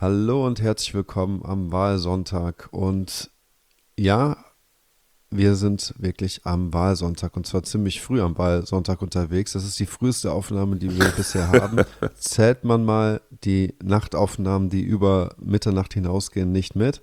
Hallo und herzlich willkommen am Wahlsonntag. Und ja, wir sind wirklich am Wahlsonntag und zwar ziemlich früh am Wahlsonntag unterwegs. Das ist die früheste Aufnahme, die wir bisher haben. Zählt man mal die Nachtaufnahmen, die über Mitternacht hinausgehen, nicht mit.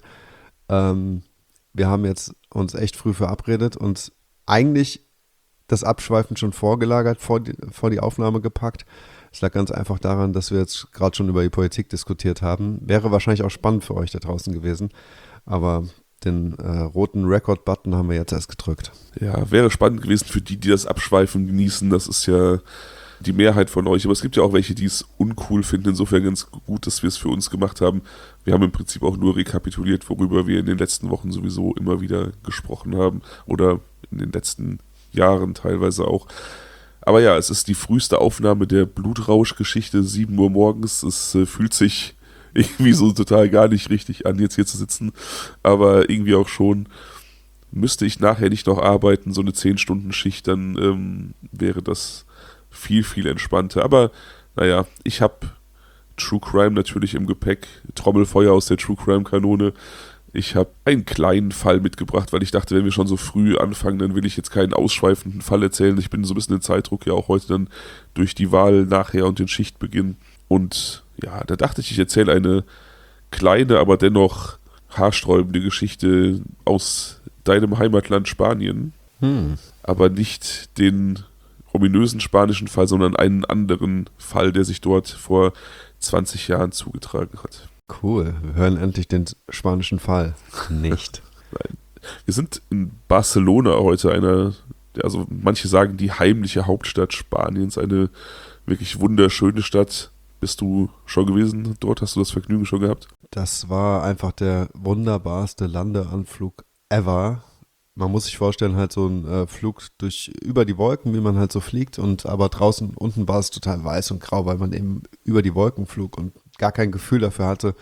Ähm, Wir haben jetzt uns echt früh verabredet und eigentlich das Abschweifen schon vorgelagert, vor die Aufnahme gepackt. Es lag ganz einfach daran, dass wir jetzt gerade schon über die Politik diskutiert haben. Wäre wahrscheinlich auch spannend für euch da draußen gewesen, aber den roten Record-Button haben wir jetzt erst gedrückt. Ja, wäre spannend gewesen für die, die das Abschweifen genießen. Das ist ja die Mehrheit von euch. Aber es gibt ja auch welche, die es uncool finden. Insofern ganz gut, dass wir es für uns gemacht haben. Wir haben im Prinzip auch nur rekapituliert, worüber wir in den letzten Wochen sowieso immer wieder gesprochen haben. Oder in den letzten Jahren teilweise auch. Aber ja, es ist die früheste Aufnahme der Blutrausch-Geschichte, 7 Uhr morgens. Es fühlt sich irgendwie so total gar nicht richtig an, jetzt hier zu sitzen. Aber irgendwie auch schon. Müsste ich nachher nicht noch arbeiten, so eine 10-Stunden-Schicht, dann wäre das viel, viel entspannter. Aber naja, ich habe True Crime natürlich im Gepäck, Trommelfeuer aus der True Crime-Kanone. Ich habe einen kleinen Fall mitgebracht, weil ich dachte, wenn wir schon so früh anfangen, dann will ich jetzt keinen ausschweifenden Fall erzählen. Ich bin so ein bisschen in Zeitdruck ja auch heute dann durch die Wahl nachher und den Schichtbeginn. Und ja, da dachte ich erzähle eine kleine, aber dennoch haarsträubende Geschichte aus deinem Heimatland Spanien, Hm, aber nicht den ominösen spanischen Fall, sondern einen anderen Fall, der sich dort vor 20 Jahren zugetragen hat. cool. Wir hören endlich den spanischen Fall. Nicht. Nein. Wir sind in Barcelona heute, also manche sagen die heimliche Hauptstadt Spaniens, eine wirklich wunderschöne Stadt. Bist du schon gewesen dort? Hast du das Vergnügen schon gehabt? Das war einfach der wunderbarste Landeanflug ever. Man muss sich vorstellen, halt so ein Flug über die Wolken, wie man halt so fliegt, und aber draußen unten war es total weiß und grau, weil man eben über die Wolken flog und gar kein Gefühl dafür hatte,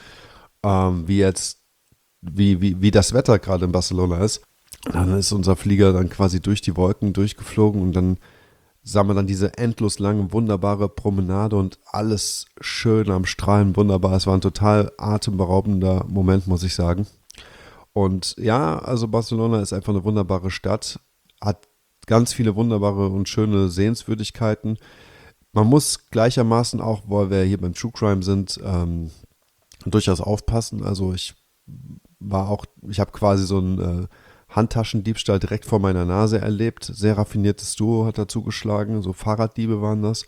wie das Wetter gerade in Barcelona ist. Und dann ist unser Flieger dann quasi durch die Wolken durchgeflogen und dann sah man dann diese endlos lange, wunderbare Promenade und alles schön am Strahlen, wunderbar. Es war ein total atemberaubender Moment, muss ich sagen. Und ja, also Barcelona ist einfach eine wunderbare Stadt, hat ganz viele wunderbare und schöne Sehenswürdigkeiten. Man muss gleichermaßen auch, weil wir hier beim True Crime sind, durchaus aufpassen. Also ich habe quasi so einen Handtaschendiebstahl direkt vor meiner Nase erlebt. Sehr raffiniertes Duo hat dazu geschlagen, so Fahrraddiebe waren das.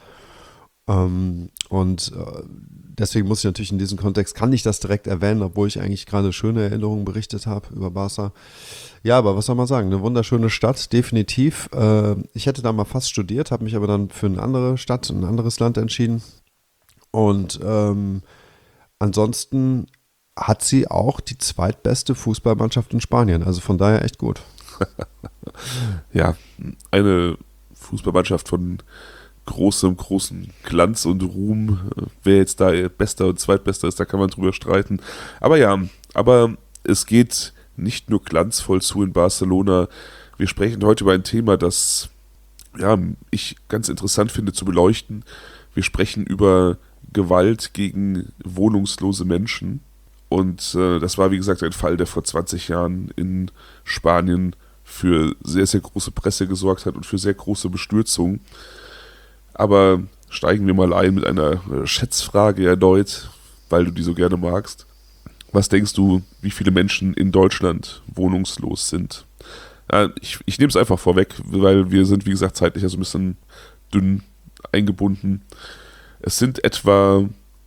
Deswegen muss ich natürlich in diesem Kontext, kann ich das direkt erwähnen, obwohl ich eigentlich gerade schöne Erinnerungen berichtet habe über Barca. Ja, aber was soll man sagen, eine wunderschöne Stadt, definitiv. Ich hätte da mal fast studiert, habe mich aber dann für eine andere Stadt, ein anderes Land entschieden. Und ansonsten hat sie auch die zweitbeste Fußballmannschaft in Spanien, also von daher echt gut. Ja, eine Fußballmannschaft von großen Glanz und Ruhm. Wer jetzt da Bester und Zweitbester ist, da kann man drüber streiten. Aber ja, es geht nicht nur glanzvoll zu in Barcelona. Wir sprechen heute über ein Thema, das ja, ich ganz interessant finde zu beleuchten. Wir sprechen über Gewalt gegen wohnungslose Menschen. Und das war, wie gesagt, ein Fall, der vor 20 Jahren in Spanien für sehr, sehr große Presse gesorgt hat und für sehr große Bestürzung. Aber steigen wir mal ein mit einer Schätzfrage erneut, weil du die so gerne magst. Was denkst du, wie viele Menschen in Deutschland wohnungslos sind? Ja, ich nehme es einfach vorweg, weil wir sind, wie gesagt, zeitlich also ein bisschen dünn eingebunden. Es sind etwa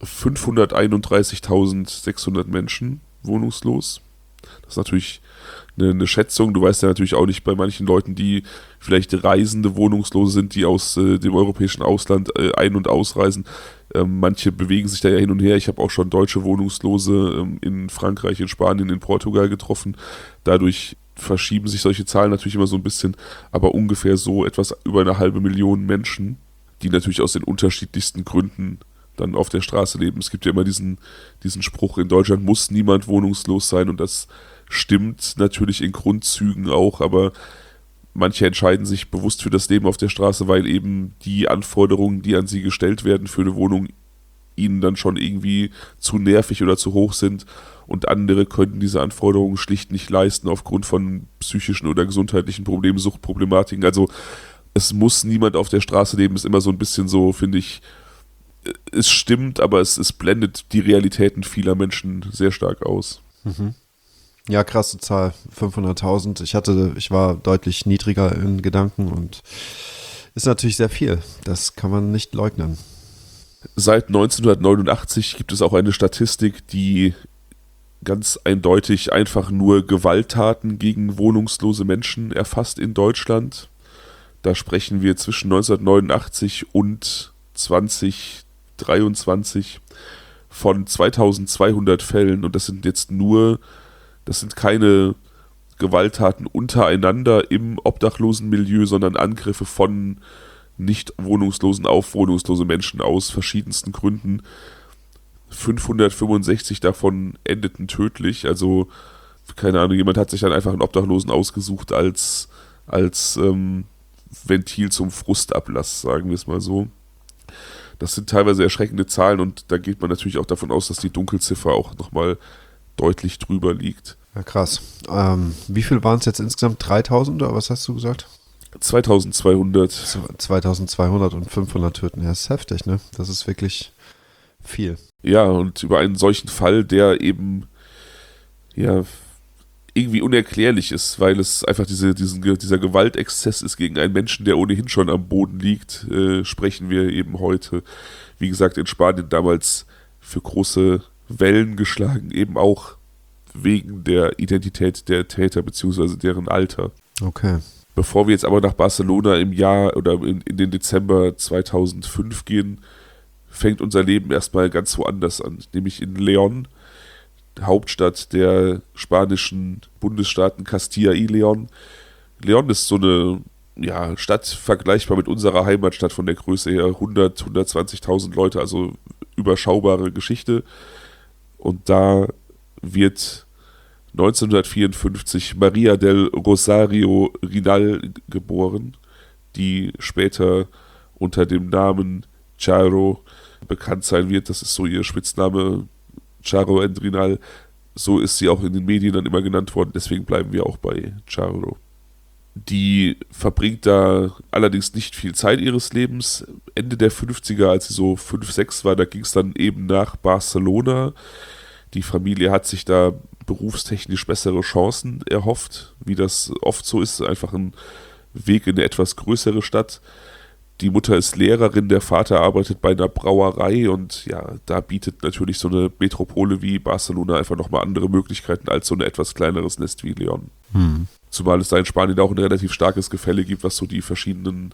531.600 Menschen wohnungslos. Das ist natürlich eine Schätzung. Du weißt ja natürlich auch nicht bei manchen Leuten, die vielleicht Reisende Wohnungslose sind, die aus dem europäischen Ausland ein- und ausreisen. Manche bewegen sich da ja hin und her. Ich habe auch schon deutsche Wohnungslose in Frankreich, in Spanien, in Portugal getroffen. Dadurch verschieben sich solche Zahlen natürlich immer so ein bisschen, aber ungefähr so etwas über 500.000 Menschen, die natürlich aus den unterschiedlichsten Gründen dann auf der Straße leben. Es gibt ja immer diesen Spruch, in Deutschland muss niemand wohnungslos sein, und das stimmt natürlich in Grundzügen auch, aber manche entscheiden sich bewusst für das Leben auf der Straße, weil eben die Anforderungen, die an sie gestellt werden für eine Wohnung, ihnen dann schon irgendwie zu nervig oder zu hoch sind und andere könnten diese Anforderungen schlicht nicht leisten aufgrund von psychischen oder gesundheitlichen Problemen, Suchtproblematiken. Also es muss niemand auf der Straße leben, ist immer so ein bisschen so, finde ich, es stimmt, aber es blendet die Realitäten vieler Menschen sehr stark aus. Mhm. Ja, krasse Zahl, 500.000. Ich war deutlich niedriger in Gedanken und ist natürlich sehr viel. Das kann man nicht leugnen. Seit 1989 gibt es auch eine Statistik, die ganz eindeutig einfach nur Gewalttaten gegen wohnungslose Menschen erfasst in Deutschland. Da sprechen wir zwischen 1989 und 2023 von 2200 Fällen und das sind keine Gewalttaten untereinander im obdachlosen Milieu, sondern Angriffe von nicht wohnungslosen auf wohnungslose Menschen aus verschiedensten Gründen. 565 davon endeten tödlich, also keine Ahnung, jemand hat sich dann einfach einen Obdachlosen ausgesucht als Ventil zum Frustablass, sagen wir es mal so. Das sind teilweise erschreckende Zahlen und da geht man natürlich auch davon aus, dass die Dunkelziffer auch nochmal deutlich drüber liegt. Ja, krass. Wie viel waren es jetzt insgesamt? 3.000 oder was hast du gesagt? 2200. 2200 und 500 töten. Ja, das ist heftig, ne? Das ist wirklich viel. Ja, und über einen solchen Fall, der eben ja irgendwie unerklärlich ist, weil es einfach dieser Gewaltexzess ist gegen einen Menschen, der ohnehin schon am Boden liegt, sprechen wir eben heute. Wie gesagt, in Spanien damals für große Wellen geschlagen, eben auch wegen der Identität der Täter bzw. deren Alter. Okay. Bevor wir jetzt aber nach Barcelona im Jahr oder in den Dezember 2005 gehen, fängt unser Leben erstmal ganz woanders an, nämlich in León, Hauptstadt der spanischen Bundesstaaten Castilla y León. León ist so eine Stadt vergleichbar mit unserer Heimatstadt von der Größe her, 120.000 Leute, also überschaubare Geschichte. Und da wird 1954 María del Rosario Rinal geboren, die später unter dem Namen Charo bekannt sein wird. Das ist so ihr Spitzname, Charo and Rinal. So ist sie auch in den Medien dann immer genannt worden, deswegen bleiben wir auch bei Charo. Die verbringt da allerdings nicht viel Zeit ihres Lebens. Ende der 50er, als sie so 5, 6 war, da ging es dann eben nach Barcelona. Die Familie hat sich da berufstechnisch bessere Chancen erhofft, wie das oft so ist, einfach ein Weg in eine etwas größere Stadt. Die Mutter ist Lehrerin, der Vater arbeitet bei einer Brauerei und ja, da bietet natürlich so eine Metropole wie Barcelona einfach nochmal andere Möglichkeiten als so ein etwas kleineres Nest wie León. Zumal es da in Spanien auch ein relativ starkes Gefälle gibt, was so die verschiedenen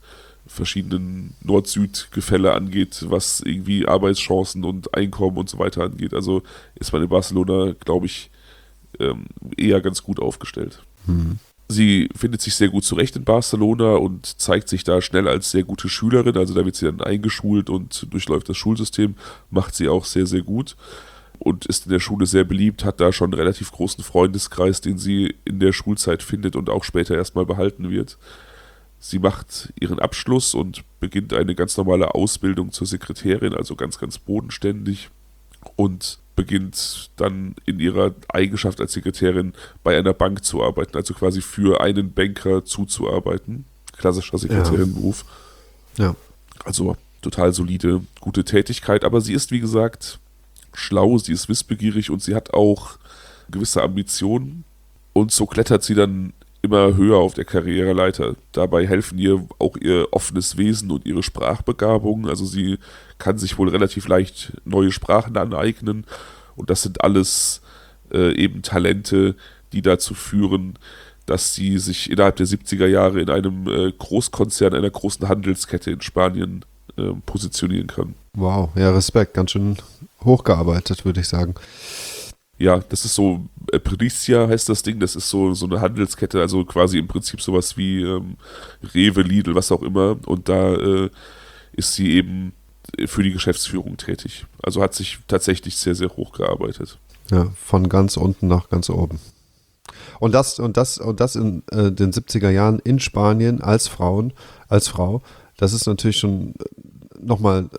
Nord-Süd-Gefälle angeht, was irgendwie Arbeitschancen und Einkommen und so weiter angeht. Also ist man in Barcelona, glaube ich, eher ganz gut aufgestellt. Sie findet sich sehr gut zurecht in Barcelona und zeigt sich da schnell als sehr gute Schülerin. Also da wird sie dann eingeschult und durchläuft das Schulsystem, macht sie auch sehr, sehr gut und ist in der Schule sehr beliebt, hat da schon einen relativ großen Freundeskreis, den sie in der Schulzeit findet und auch später erstmal behalten wird. Sie macht ihren Abschluss und beginnt eine ganz normale Ausbildung zur Sekretärin, also ganz, ganz bodenständig und beginnt dann in ihrer Eigenschaft als Sekretärin bei einer Bank zu arbeiten, also quasi für einen Banker zuzuarbeiten. Klassischer Sekretärinnenberuf. Ja. Also total solide, gute Tätigkeit, aber sie ist, wie gesagt, schlau, sie ist wissbegierig und sie hat auch gewisse Ambitionen und so klettert sie dann immer höher auf der Karriereleiter. Dabei helfen ihr auch ihr offenes Wesen und ihre Sprachbegabung. Also sie kann sich wohl relativ leicht neue Sprachen aneignen und das sind alles eben Talente, die dazu führen, dass sie sich innerhalb der 70er Jahre in einem Großkonzern, einer großen Handelskette in Spanien positionieren kann. Wow, ja, Respekt, ganz schön hochgearbeitet, würde ich sagen. Ja, das ist so, Pricia heißt das Ding, das ist so eine Handelskette, also quasi im Prinzip sowas wie Rewe, Lidl, was auch immer. Und da ist sie eben für die Geschäftsführung tätig. Also hat sich tatsächlich sehr, sehr hoch gearbeitet. Ja, von ganz unten nach ganz oben. Und das in den 70er Jahren in Spanien als Frau, das ist natürlich schon nochmal, also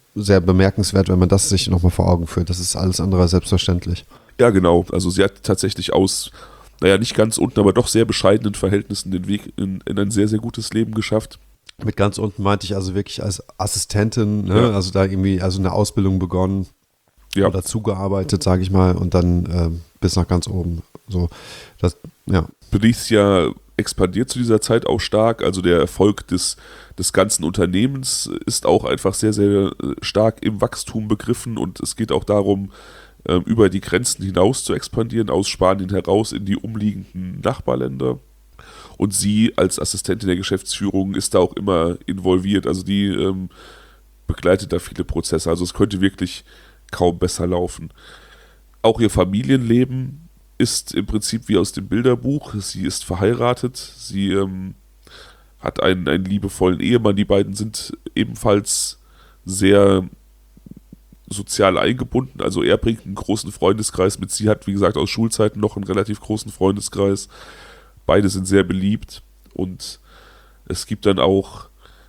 sehr bemerkenswert, wenn man das sich nochmal vor Augen führt. Das ist alles andere als selbstverständlich. Ja, genau. Also sie hat tatsächlich aus, naja, nicht ganz unten, aber doch sehr bescheidenen Verhältnissen den Weg in ein sehr, sehr gutes Leben geschafft. Mit ganz unten meinte ich also wirklich als Assistentin, ne? Ja. Also da irgendwie, also eine Ausbildung begonnen oder zugearbeitet, sage ich mal, und dann bis nach ganz oben. So, das, ja. Benicia expandiert zu dieser Zeit auch stark, also der Erfolg des ganzen Unternehmens ist auch einfach sehr, sehr stark im Wachstum begriffen und es geht auch darum, über die Grenzen hinaus zu expandieren, aus Spanien heraus in die umliegenden Nachbarländer. Und sie als Assistentin der Geschäftsführung ist da auch immer involviert, also die begleitet da viele Prozesse, also es könnte wirklich kaum besser laufen. Auch ihr Familienleben ist im Prinzip wie aus dem Bilderbuch. Sie ist verheiratet, sie hat einen liebevollen Ehemann, die beiden sind ebenfalls sehr sozial eingebunden, also er bringt einen großen Freundeskreis mit, sie hat wie gesagt aus Schulzeiten noch einen relativ großen Freundeskreis, beide sind sehr beliebt und es gibt dann auch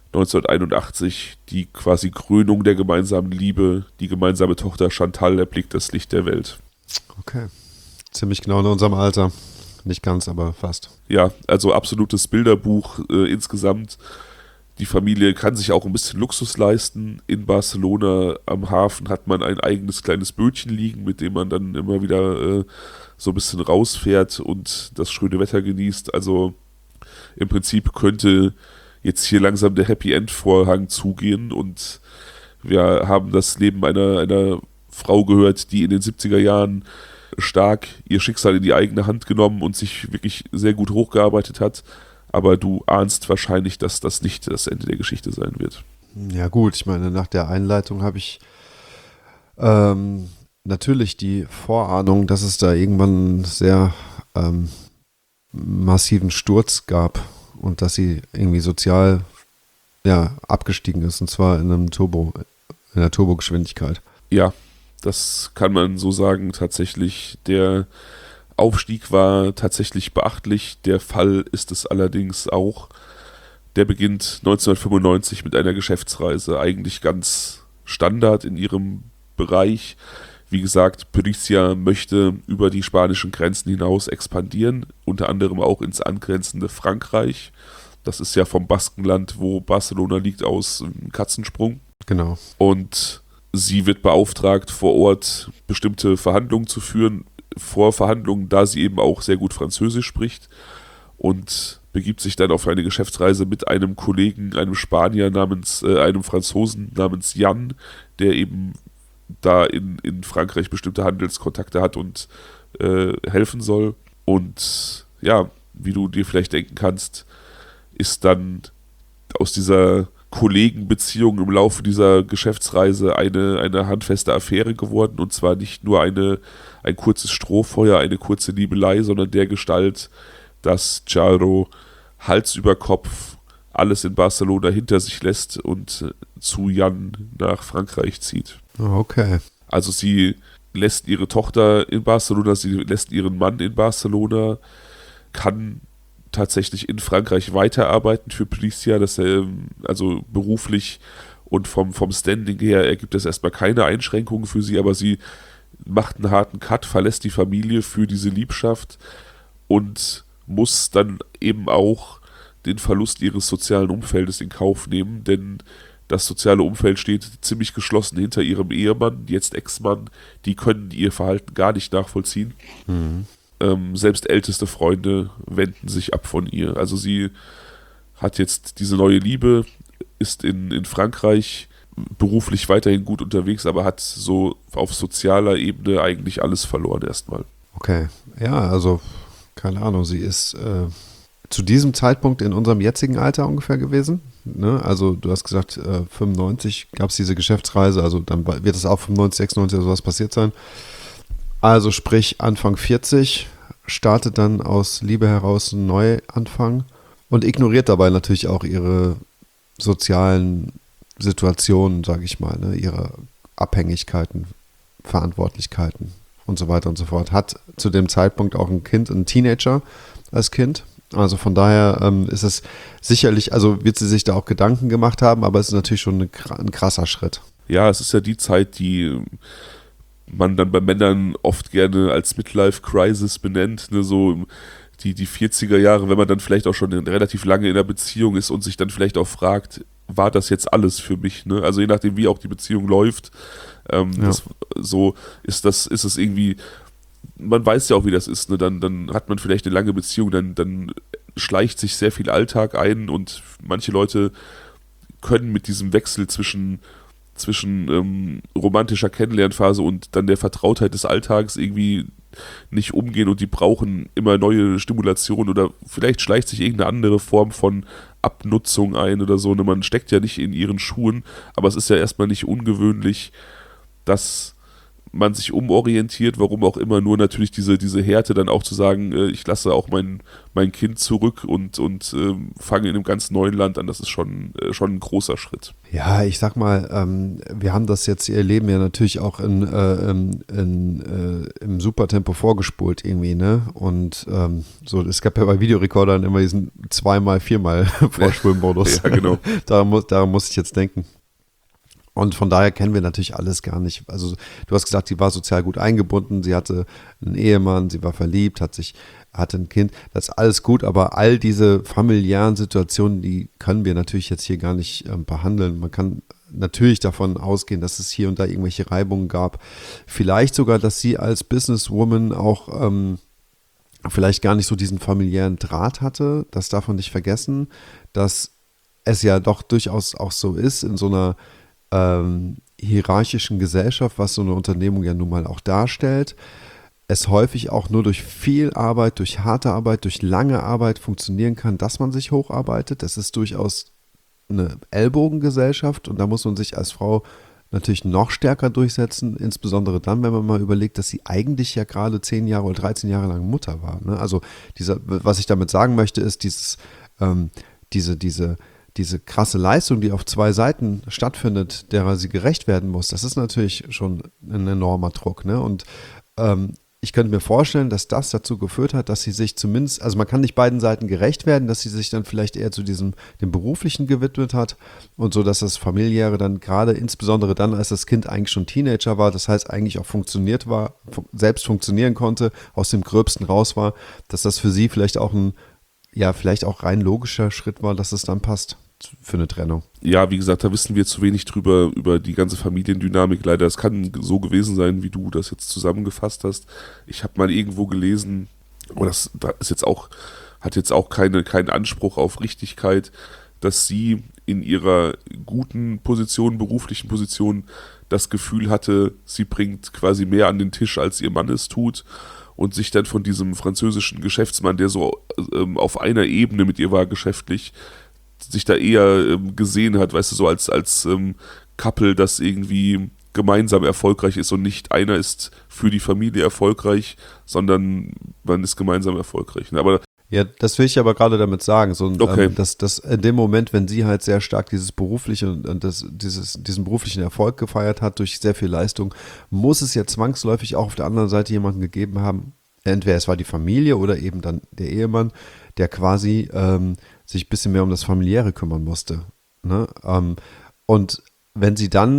1981 die quasi Krönung der gemeinsamen Liebe, die gemeinsame Tochter Chantal erblickt das Licht der Welt. Okay. Ziemlich genau in unserem Alter. Nicht ganz, aber fast. Ja, also absolutes Bilderbuch insgesamt. Die Familie kann sich auch ein bisschen Luxus leisten. In Barcelona am Hafen hat man ein eigenes kleines Bötchen liegen, mit dem man dann immer wieder so ein bisschen rausfährt und das schöne Wetter genießt. Also im Prinzip könnte jetzt hier langsam der Happy End Vorhang zugehen und wir haben das Leben einer Frau gehört, die in den 70er Jahren stark ihr Schicksal in die eigene Hand genommen und sich wirklich sehr gut hochgearbeitet hat. Aber du ahnst wahrscheinlich, dass das nicht das Ende der Geschichte sein wird. Ja gut, ich meine, nach der Einleitung habe ich natürlich die Vorahnung, dass es da irgendwann einen sehr massiven Sturz gab und dass sie irgendwie sozial abgestiegen ist, und zwar in der Turbogeschwindigkeit. Ja, das kann man so sagen, tatsächlich. Der Aufstieg war tatsächlich beachtlich, der Fall ist es allerdings auch. Der beginnt 1995 mit einer Geschäftsreise, eigentlich ganz Standard in ihrem Bereich. Wie gesagt, Benicia möchte über die spanischen Grenzen hinaus expandieren, unter anderem auch ins angrenzende Frankreich. Das ist ja vom Baskenland, wo Barcelona liegt, aus ein Katzensprung. Genau. Und sie wird beauftragt, vor Ort bestimmte Verhandlungen zu führen, Vorverhandlungen, da sie eben auch sehr gut Französisch spricht und begibt sich dann auf eine Geschäftsreise mit einem Kollegen, einem Spanier einem Franzosen namens Jan, der eben da in Frankreich bestimmte Handelskontakte hat und helfen soll. Und ja, wie du dir vielleicht denken kannst, ist dann aus dieser Kollegenbeziehung im Laufe dieser Geschäftsreise eine handfeste Affäre geworden, und zwar nicht nur ein kurzes Strohfeuer, eine kurze Liebelei, sondern dergestalt, dass Charo Hals über Kopf alles in Barcelona hinter sich lässt und zu Jan nach Frankreich zieht. Okay. Also sie lässt ihre Tochter in Barcelona, sie lässt ihren Mann in Barcelona, kann tatsächlich in Frankreich weiterarbeiten für Benicia, dass er also beruflich und vom Standing her ergibt das erstmal keine Einschränkungen für sie, aber sie macht einen harten Cut, verlässt die Familie für diese Liebschaft und muss dann eben auch den Verlust ihres sozialen Umfeldes in Kauf nehmen, denn das soziale Umfeld steht ziemlich geschlossen hinter ihrem Ehemann, jetzt Ex-Mann, die können ihr Verhalten gar nicht nachvollziehen. Mhm. Selbst älteste Freunde wenden sich ab von ihr. Also sie hat jetzt diese neue Liebe, ist in Frankreich beruflich weiterhin gut unterwegs, aber hat so auf sozialer Ebene eigentlich alles verloren erstmal. Okay, ja, also keine Ahnung, sie ist zu diesem Zeitpunkt in unserem jetzigen Alter ungefähr gewesen. Ne? Also du hast gesagt, 95 gab es diese Geschäftsreise, also dann wird es auch 95, 96 oder sowas passiert sein. Also sprich Anfang 40, startet dann aus Liebe heraus einen Neuanfang und ignoriert dabei natürlich auch ihre sozialen Situationen, sage ich mal, ne? Ihre Abhängigkeiten, Verantwortlichkeiten und so weiter und so fort. Hat zu dem Zeitpunkt auch ein Kind, einen Teenager als Kind. Also von daher ist es sicherlich, also wird sie sich da auch Gedanken gemacht haben, aber es ist natürlich schon ein krasser Schritt. Ja, es ist ja die Zeit, die man dann bei Männern oft gerne als Midlife-Crisis benennt, ne, so die 40er Jahre, wenn man dann vielleicht auch schon relativ lange in einer Beziehung ist und sich dann vielleicht auch fragt, war das jetzt alles für mich, ne? Also je nachdem, wie auch die Beziehung läuft, so ist es irgendwie, man weiß ja auch, wie das ist, ne? Dann hat man vielleicht eine lange Beziehung, dann schleicht sich sehr viel Alltag ein und manche Leute können mit diesem Wechsel zwischen romantischer Kennenlernphase und dann der Vertrautheit des Alltags irgendwie nicht umgehen und die brauchen immer neue Stimulation oder vielleicht schleicht sich irgendeine andere Form von Abnutzung ein oder so. Ne? Man steckt ja nicht in ihren Schuhen, aber es ist ja erstmal nicht ungewöhnlich, dass man sich umorientiert, warum auch immer, nur natürlich diese Härte dann auch zu sagen, ich lasse auch mein Kind zurück und fange in einem ganz neuen Land an, das ist schon ein großer Schritt. Ja, ich sag mal, wir haben das jetzt, ihr Leben ja natürlich auch im Supertempo vorgespult irgendwie, ne? Und so, es gab ja bei Videorekordern immer diesen 2x, 4x Vorspulmodus. Ja, genau. Daran muss ich jetzt denken. Und von daher kennen wir natürlich alles gar nicht. Also du hast gesagt, sie war sozial gut eingebunden, sie hatte einen Ehemann, sie war verliebt, hatte ein Kind. Das ist alles gut, aber all diese familiären Situationen, die können wir natürlich jetzt hier gar nicht behandeln. Man kann natürlich davon ausgehen, dass es hier und da irgendwelche Reibungen gab. Vielleicht sogar, dass sie als Businesswoman auch vielleicht gar nicht so diesen familiären Draht hatte. Das darf man nicht vergessen, dass es ja doch durchaus auch so ist in so einer hierarchischen Gesellschaft, was so eine Unternehmung ja nun mal auch darstellt, es häufig auch nur durch viel Arbeit, durch harte Arbeit, durch lange Arbeit funktionieren kann, dass man sich hocharbeitet. Das ist durchaus eine Ellbogengesellschaft und da muss man sich als Frau natürlich noch stärker durchsetzen, insbesondere dann, wenn man mal überlegt, dass sie eigentlich ja gerade 10 Jahre oder 13 Jahre lang Mutter war. Ne? Also was ich damit sagen möchte, ist diese krasse Leistung, die auf 2 Seiten stattfindet, derer sie gerecht werden muss, das ist natürlich schon ein enormer Druck. Ne? Und ich könnte mir vorstellen, dass das dazu geführt hat, dass sie sich zumindest, also man kann nicht beiden Seiten gerecht werden, dass sie sich dann vielleicht eher zu dem Beruflichen gewidmet hat und so, dass das Familiäre dann gerade, insbesondere dann, als das Kind eigentlich schon Teenager war, das heißt eigentlich auch selbst funktionieren konnte, aus dem Gröbsten raus war, dass das für sie vielleicht auch vielleicht auch rein logischer Schritt war, dass es dann passt für eine Trennung. Ja, wie gesagt, da wissen wir zu wenig drüber, über die ganze Familiendynamik. Leider, es kann so gewesen sein, wie du das jetzt zusammengefasst hast. Ich habe mal irgendwo gelesen, aber das ist jetzt auch, hat jetzt auch keinen Anspruch auf Richtigkeit, dass sie in ihrer guten Position, beruflichen Position, das Gefühl hatte, sie bringt quasi mehr an den Tisch, als ihr Mann es tut. Und sich dann von diesem französischen Geschäftsmann, der so auf einer Ebene mit ihr war geschäftlich, sich da eher gesehen hat, weißt du, so als Couple, das irgendwie gemeinsam erfolgreich ist und nicht einer ist für die Familie erfolgreich, sondern man ist gemeinsam erfolgreich. Aber ja, das will ich aber gerade damit sagen, okay. Dass in dem Moment, wenn sie halt sehr stark dieses berufliche und diesen beruflichen Erfolg gefeiert hat durch sehr viel Leistung, muss es ja zwangsläufig auch auf der anderen Seite jemanden gegeben haben, entweder es war die Familie oder eben dann der Ehemann, der quasi sich ein bisschen mehr um das Familiäre kümmern musste. Ne? Und wenn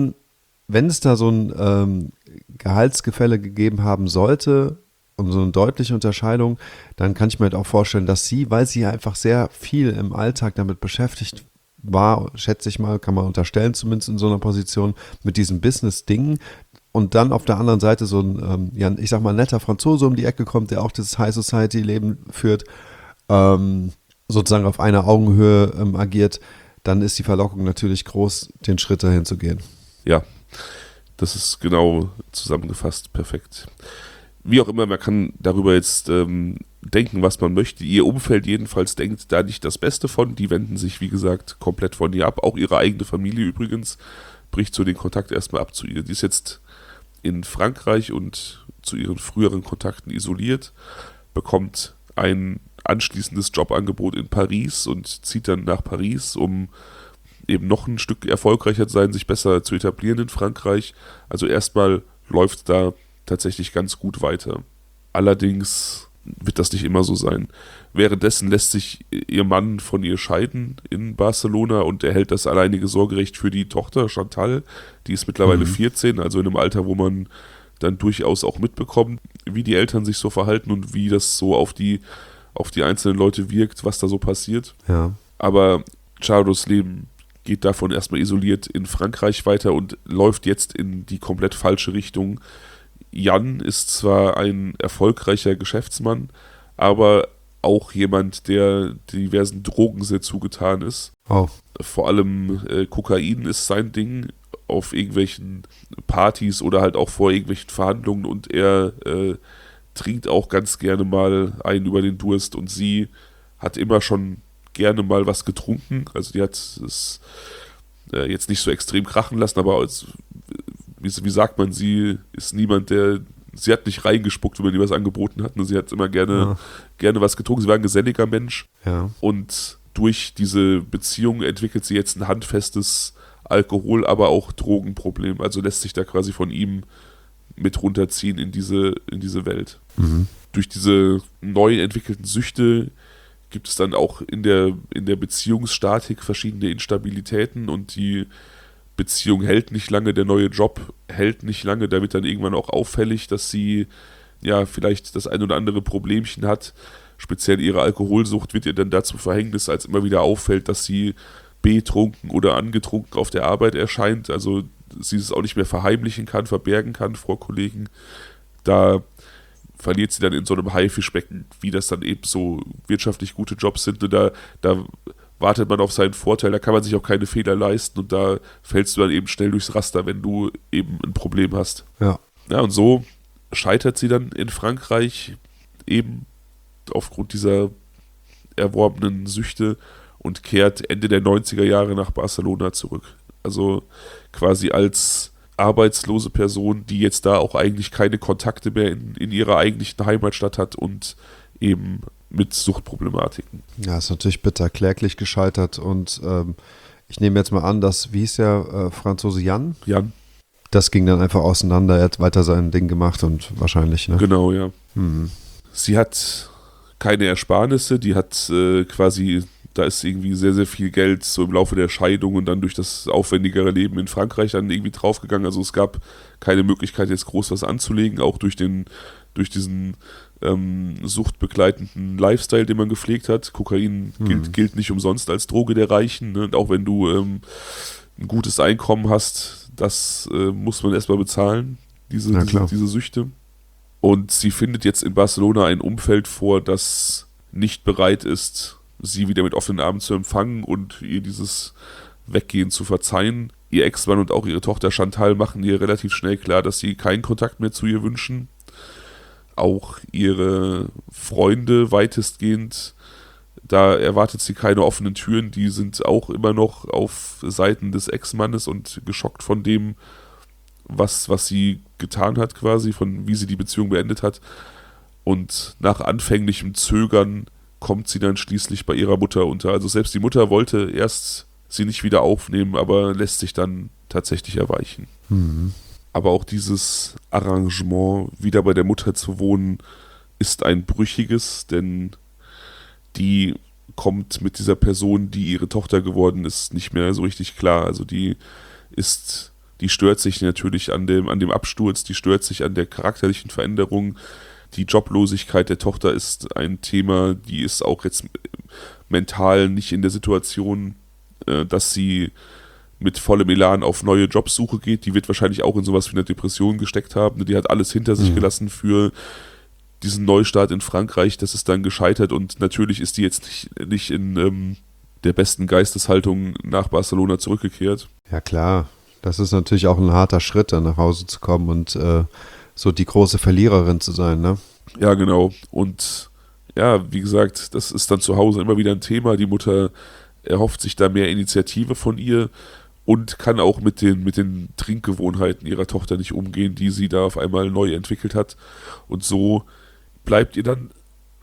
es da so ein Gehaltsgefälle gegeben haben sollte, und so eine deutliche Unterscheidung, dann kann ich mir halt auch vorstellen, dass sie, weil sie einfach sehr viel im Alltag damit beschäftigt war, schätze ich mal, kann man unterstellen, zumindest in so einer Position, mit diesen Business-Dingen und dann auf der anderen Seite so ein, ich sag mal, netter Franzose um die Ecke kommt, der auch dieses High-Society-Leben führt, sozusagen auf einer Augenhöhe agiert, dann ist die Verlockung natürlich groß, den Schritt dahin zu gehen. Ja, das ist genau zusammengefasst, perfekt. Wie auch immer, man kann darüber jetzt denken, was man möchte. Ihr Umfeld jedenfalls denkt da nicht das Beste von. Die wenden sich, wie gesagt, komplett von ihr ab. Auch ihre eigene Familie übrigens bricht so den Kontakt erstmal ab zu ihr. Die ist jetzt in Frankreich und zu ihren früheren Kontakten isoliert, bekommt ein anschließendes Jobangebot in Paris und zieht dann nach Paris, um eben noch ein Stück erfolgreicher zu sein, sich besser zu etablieren in Frankreich. Also erstmal läuft da tatsächlich ganz gut weiter. Allerdings wird das nicht immer so sein. Währenddessen lässt sich ihr Mann von ihr scheiden in Barcelona und erhält das alleinige Sorgerecht für die Tochter Chantal. Die ist mittlerweile 14, also in einem Alter, wo man dann durchaus auch mitbekommt, wie die Eltern sich so verhalten und wie das so auf die einzelnen Leute wirkt, was da so passiert. Ja. Aber Charos Leben geht davon erstmal isoliert in Frankreich weiter und läuft jetzt in die komplett falsche Richtung. Jan ist zwar ein erfolgreicher Geschäftsmann, aber auch jemand, der diversen Drogen sehr zugetan ist. Oh. Vor allem Kokain ist sein Ding auf irgendwelchen Partys oder halt auch vor irgendwelchen Verhandlungen und er trinkt auch ganz gerne mal einen über den Durst und sie hat immer schon gerne mal was getrunken. Also die hat es jetzt nicht so extrem krachen lassen, aber wie sagt man, sie ist niemand, sie hat nicht reingespuckt, wenn man ihr was angeboten hat. Sie hat immer gerne was getrunken. Sie war ein geselliger Mensch. Ja. Und durch diese Beziehung entwickelt sie jetzt ein handfestes Alkohol-, aber auch Drogenproblem. Also lässt sich da quasi von ihm mit runterziehen in diese Welt. Mhm. Durch diese neu entwickelten Süchte gibt es dann auch in der Beziehungsstatik verschiedene Instabilitäten und die Beziehung hält nicht lange, der neue Job hält nicht lange, da wird dann irgendwann auch auffällig, dass sie ja vielleicht das ein oder andere Problemchen hat. Speziell ihre Alkoholsucht wird ihr dann dazu Verhängnis, als immer wieder auffällt, dass sie betrunken oder angetrunken auf der Arbeit erscheint, also sie es auch nicht mehr verheimlichen kann, verbergen kann vor Kollegen. Da verliert sie dann in so einem Haifischbecken, wie das dann eben so wirtschaftlich gute Jobs sind. Und da wartet man auf seinen Vorteil, da kann man sich auch keine Fehler leisten und da fällst du dann eben schnell durchs Raster, wenn du eben ein Problem hast. Ja. Ja, und so scheitert sie dann in Frankreich eben aufgrund dieser erworbenen Süchte und kehrt Ende der 90er Jahre nach Barcelona zurück. Also quasi als arbeitslose Person, die jetzt da auch eigentlich keine Kontakte mehr in ihrer eigentlichen Heimatstadt hat und eben mit Suchtproblematiken. Ja, ist natürlich bitter, kläglich gescheitert und ich nehme jetzt mal an, dass, wie hieß der Franzose Jan? Jan. Das ging dann einfach auseinander, er hat weiter sein Ding gemacht und wahrscheinlich, ne? Genau, ja. Mhm. Sie hat keine Ersparnisse, die hat quasi, da ist irgendwie sehr, sehr viel Geld so im Laufe der Scheidung und dann durch das aufwendigere Leben in Frankreich dann irgendwie draufgegangen. Also es gab keine Möglichkeit, jetzt groß was anzulegen, auch durch diesen suchtbegleitenden Lifestyle, den man gepflegt hat. Kokain gilt nicht umsonst als Droge der Reichen. Ne? Und auch wenn du ein gutes Einkommen hast, das muss man erstmal bezahlen, diese Süchte. Und sie findet jetzt in Barcelona ein Umfeld vor, das nicht bereit ist, sie wieder mit offenen Armen zu empfangen und ihr dieses Weggehen zu verzeihen. Ihr Ex-Mann und auch ihre Tochter Chantal machen ihr relativ schnell klar, dass sie keinen Kontakt mehr zu ihr wünschen. Auch ihre Freunde weitestgehend, da erwartet sie keine offenen Türen, die sind auch immer noch auf Seiten des Ex-Mannes und geschockt von dem, was sie getan hat quasi, von wie sie die Beziehung beendet hat. Und nach anfänglichem Zögern kommt sie dann schließlich bei ihrer Mutter unter. Also selbst die Mutter wollte erst sie nicht wieder aufnehmen, aber lässt sich dann tatsächlich erweichen. Mhm. Aber auch dieses Arrangement, wieder bei der Mutter zu wohnen, ist ein brüchiges, denn die kommt mit dieser Person, die ihre Tochter geworden ist, nicht mehr so richtig klar. Also die stört sich natürlich an dem Absturz, die stört sich an der charakterlichen Veränderung. Die Joblosigkeit der Tochter ist ein Thema, die ist auch jetzt mental nicht in der Situation, dass sie mit vollem Elan auf neue Jobsuche geht. Die wird wahrscheinlich auch in sowas wie eine Depression gesteckt haben. Die hat alles hinter sich gelassen für diesen Neustart in Frankreich. Das ist dann gescheitert und natürlich ist die jetzt nicht in der besten Geisteshaltung nach Barcelona zurückgekehrt. Ja klar, das ist natürlich auch ein harter Schritt, dann nach Hause zu kommen und so die große Verliererin zu sein, ne? Ja, genau. Und ja, wie gesagt, das ist dann zu Hause immer wieder ein Thema. Die Mutter erhofft sich da mehr Initiative von ihr und kann auch mit den Trinkgewohnheiten ihrer Tochter nicht umgehen, die sie da auf einmal neu entwickelt hat. Und so bleibt ihr dann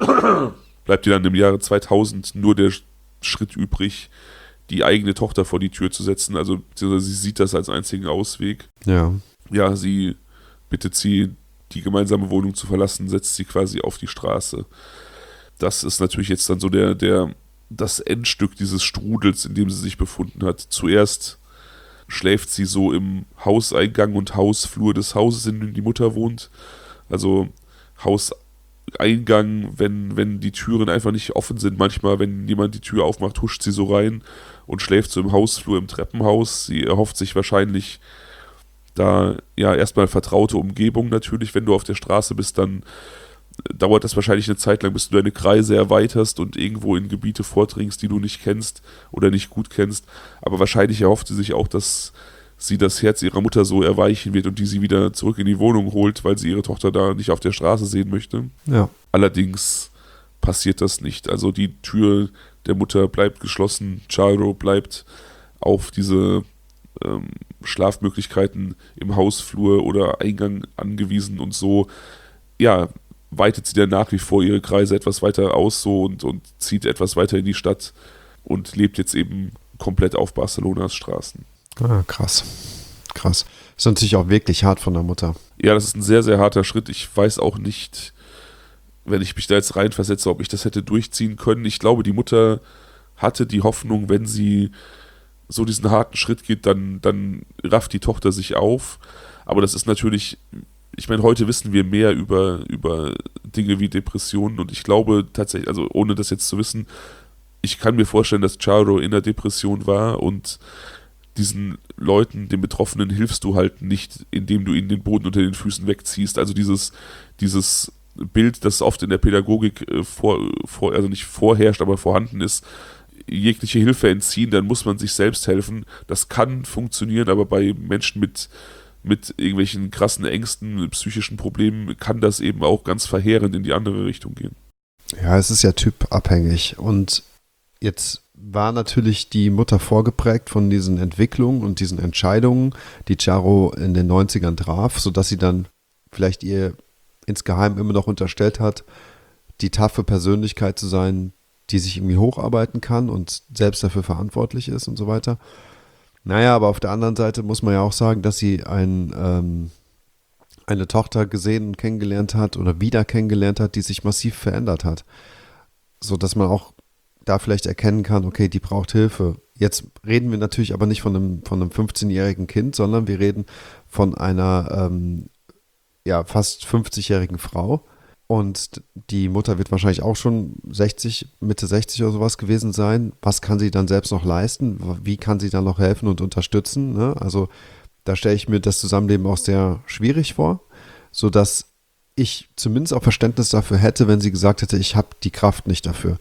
im Jahre 2000 nur der Schritt übrig, die eigene Tochter vor die Tür zu setzen. Also sie sieht das als einzigen Ausweg. Ja. Ja, sie bittet sie, die gemeinsame Wohnung zu verlassen, setzt sie quasi auf die Straße. Das ist natürlich jetzt dann so das Endstück dieses Strudels, in dem sie sich befunden hat. Zuerst schläft sie so im Hauseingang und Hausflur des Hauses, in dem die Mutter wohnt. Also Hauseingang, wenn die Türen einfach nicht offen sind. Manchmal, wenn jemand die Tür aufmacht, huscht sie so rein und schläft so im Hausflur, im Treppenhaus. Sie erhofft sich wahrscheinlich da ja erstmal vertraute Umgebung natürlich. Wenn du auf der Straße bist, dann dauert das wahrscheinlich eine Zeit lang, bis du deine Kreise erweiterst und irgendwo in Gebiete vordringst, die du nicht kennst oder nicht gut kennst. Aber wahrscheinlich erhofft sie sich auch, dass sie das Herz ihrer Mutter so erweichen wird und die sie wieder zurück in die Wohnung holt, weil sie ihre Tochter da nicht auf der Straße sehen möchte. Ja. Allerdings passiert das nicht. Also die Tür der Mutter bleibt geschlossen. Charo bleibt auf diese Schlafmöglichkeiten im Hausflur oder Eingang angewiesen und so, ja, weitet sie dann nach wie vor ihre Kreise etwas weiter aus so und zieht etwas weiter in die Stadt und lebt jetzt eben komplett auf Barcelonas Straßen. Ah, krass. Krass. Ist natürlich auch wirklich hart von der Mutter. Ja, das ist ein sehr, sehr harter Schritt. Ich weiß auch nicht, wenn ich mich da jetzt reinversetze, ob ich das hätte durchziehen können. Ich glaube, die Mutter hatte die Hoffnung, wenn sie so diesen harten Schritt geht, dann rafft die Tochter sich auf. Aber das ist natürlich, ich meine, heute wissen wir mehr über Dinge wie Depressionen und ich glaube tatsächlich, also ohne das jetzt zu wissen, ich kann mir vorstellen, dass Charo in der Depression war und diesen Leuten, den Betroffenen, hilfst du halt nicht, indem du ihnen den Boden unter den Füßen wegziehst. Also dieses Bild, das oft in der Pädagogik also nicht vorherrscht, aber vorhanden ist, jegliche Hilfe entziehen, dann muss man sich selbst helfen. Das kann funktionieren, aber bei Menschen mit irgendwelchen krassen Ängsten, mit psychischen Problemen, kann das eben auch ganz verheerend in die andere Richtung gehen. Ja, es ist ja typabhängig und jetzt war natürlich die Mutter vorgeprägt von diesen Entwicklungen und diesen Entscheidungen, die Charo in den 90ern traf, sodass sie dann vielleicht ihr insgeheim immer noch unterstellt hat, die taffe Persönlichkeit zu sein, die sich irgendwie hocharbeiten kann und selbst dafür verantwortlich ist und so weiter. Naja, aber auf der anderen Seite muss man ja auch sagen, dass sie eine Tochter gesehen und kennengelernt hat oder wieder kennengelernt hat, die sich massiv verändert hat. So dass man auch da vielleicht erkennen kann, okay, die braucht Hilfe. Jetzt reden wir natürlich aber nicht von einem 15-jährigen Kind, sondern wir reden von einer fast 50-jährigen Frau. Und die Mutter wird wahrscheinlich auch schon Mitte 60 oder sowas gewesen sein. Was kann sie dann selbst noch leisten? Wie kann sie dann noch helfen und unterstützen? Ne? Also da stelle ich mir das Zusammenleben auch sehr schwierig vor, sodass ich zumindest auch Verständnis dafür hätte, wenn sie gesagt hätte, ich habe die Kraft nicht dafür.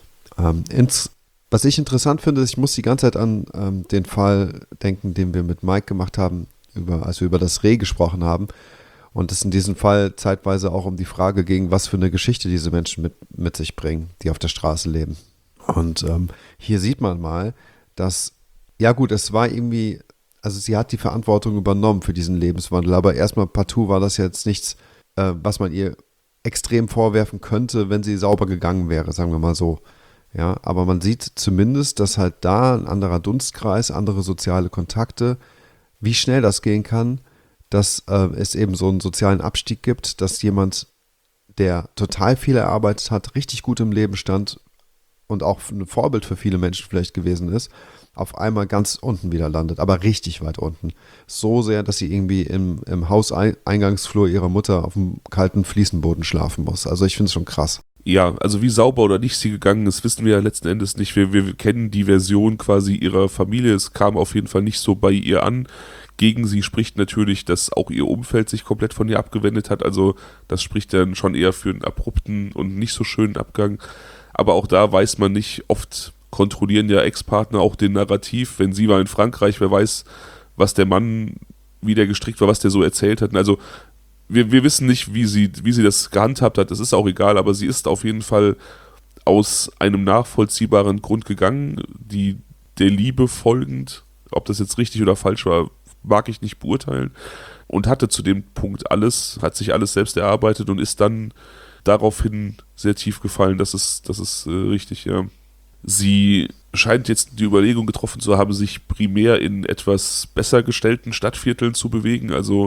Was ich interessant finde, ist, ich muss die ganze Zeit an den Fall denken, den wir mit Mike gemacht haben, als wir über das Reh gesprochen haben. Und es in diesem Fall zeitweise auch um die Frage ging, was für eine Geschichte diese Menschen mit sich bringen, die auf der Straße leben. Und hier sieht man mal, dass, ja gut, es war irgendwie, also sie hat die Verantwortung übernommen für diesen Lebenswandel, aber erstmal partout war das jetzt nichts, was man ihr extrem vorwerfen könnte, wenn sie sauber gegangen wäre, sagen wir mal so. Ja, aber man sieht zumindest, dass halt da ein anderer Dunstkreis, andere soziale Kontakte, wie schnell das gehen kann, dass es eben so einen sozialen Abstieg gibt, dass jemand, der total viel erarbeitet hat, richtig gut im Leben stand und auch ein Vorbild für viele Menschen vielleicht gewesen ist, auf einmal ganz unten wieder landet, aber richtig weit unten. So sehr, dass sie irgendwie im Hauseingangsflur ihrer Mutter auf dem kalten Fliesenboden schlafen muss. Also ich finde es schon krass. Ja, also wie sauber oder nicht sie gegangen ist, wissen wir ja letzten Endes nicht. Wir kennen die Version quasi ihrer Familie. Es kam auf jeden Fall nicht so bei ihr an. Gegen sie spricht natürlich, dass auch ihr Umfeld sich komplett von ihr abgewendet hat. Also das spricht dann schon eher für einen abrupten und nicht so schönen Abgang. Aber auch da weiß man nicht, oft kontrollieren ja Ex-Partner auch den Narrativ. Wenn sie war in Frankreich, wer weiß, was der Mann, wie der gestrickt war, was der so erzählt hat. Also wir wissen nicht, wie sie das gehandhabt hat. Das ist auch egal, aber sie ist auf jeden Fall aus einem nachvollziehbaren Grund gegangen, der Liebe folgend. Ob das jetzt richtig oder falsch war, mag ich nicht beurteilen. Und hatte zu dem Punkt hat sich alles selbst erarbeitet und ist dann daraufhin sehr tief gefallen. Das ist richtig, ja. Sie scheint jetzt die Überlegung getroffen zu haben, sich primär in etwas besser gestellten Stadtvierteln zu bewegen. Also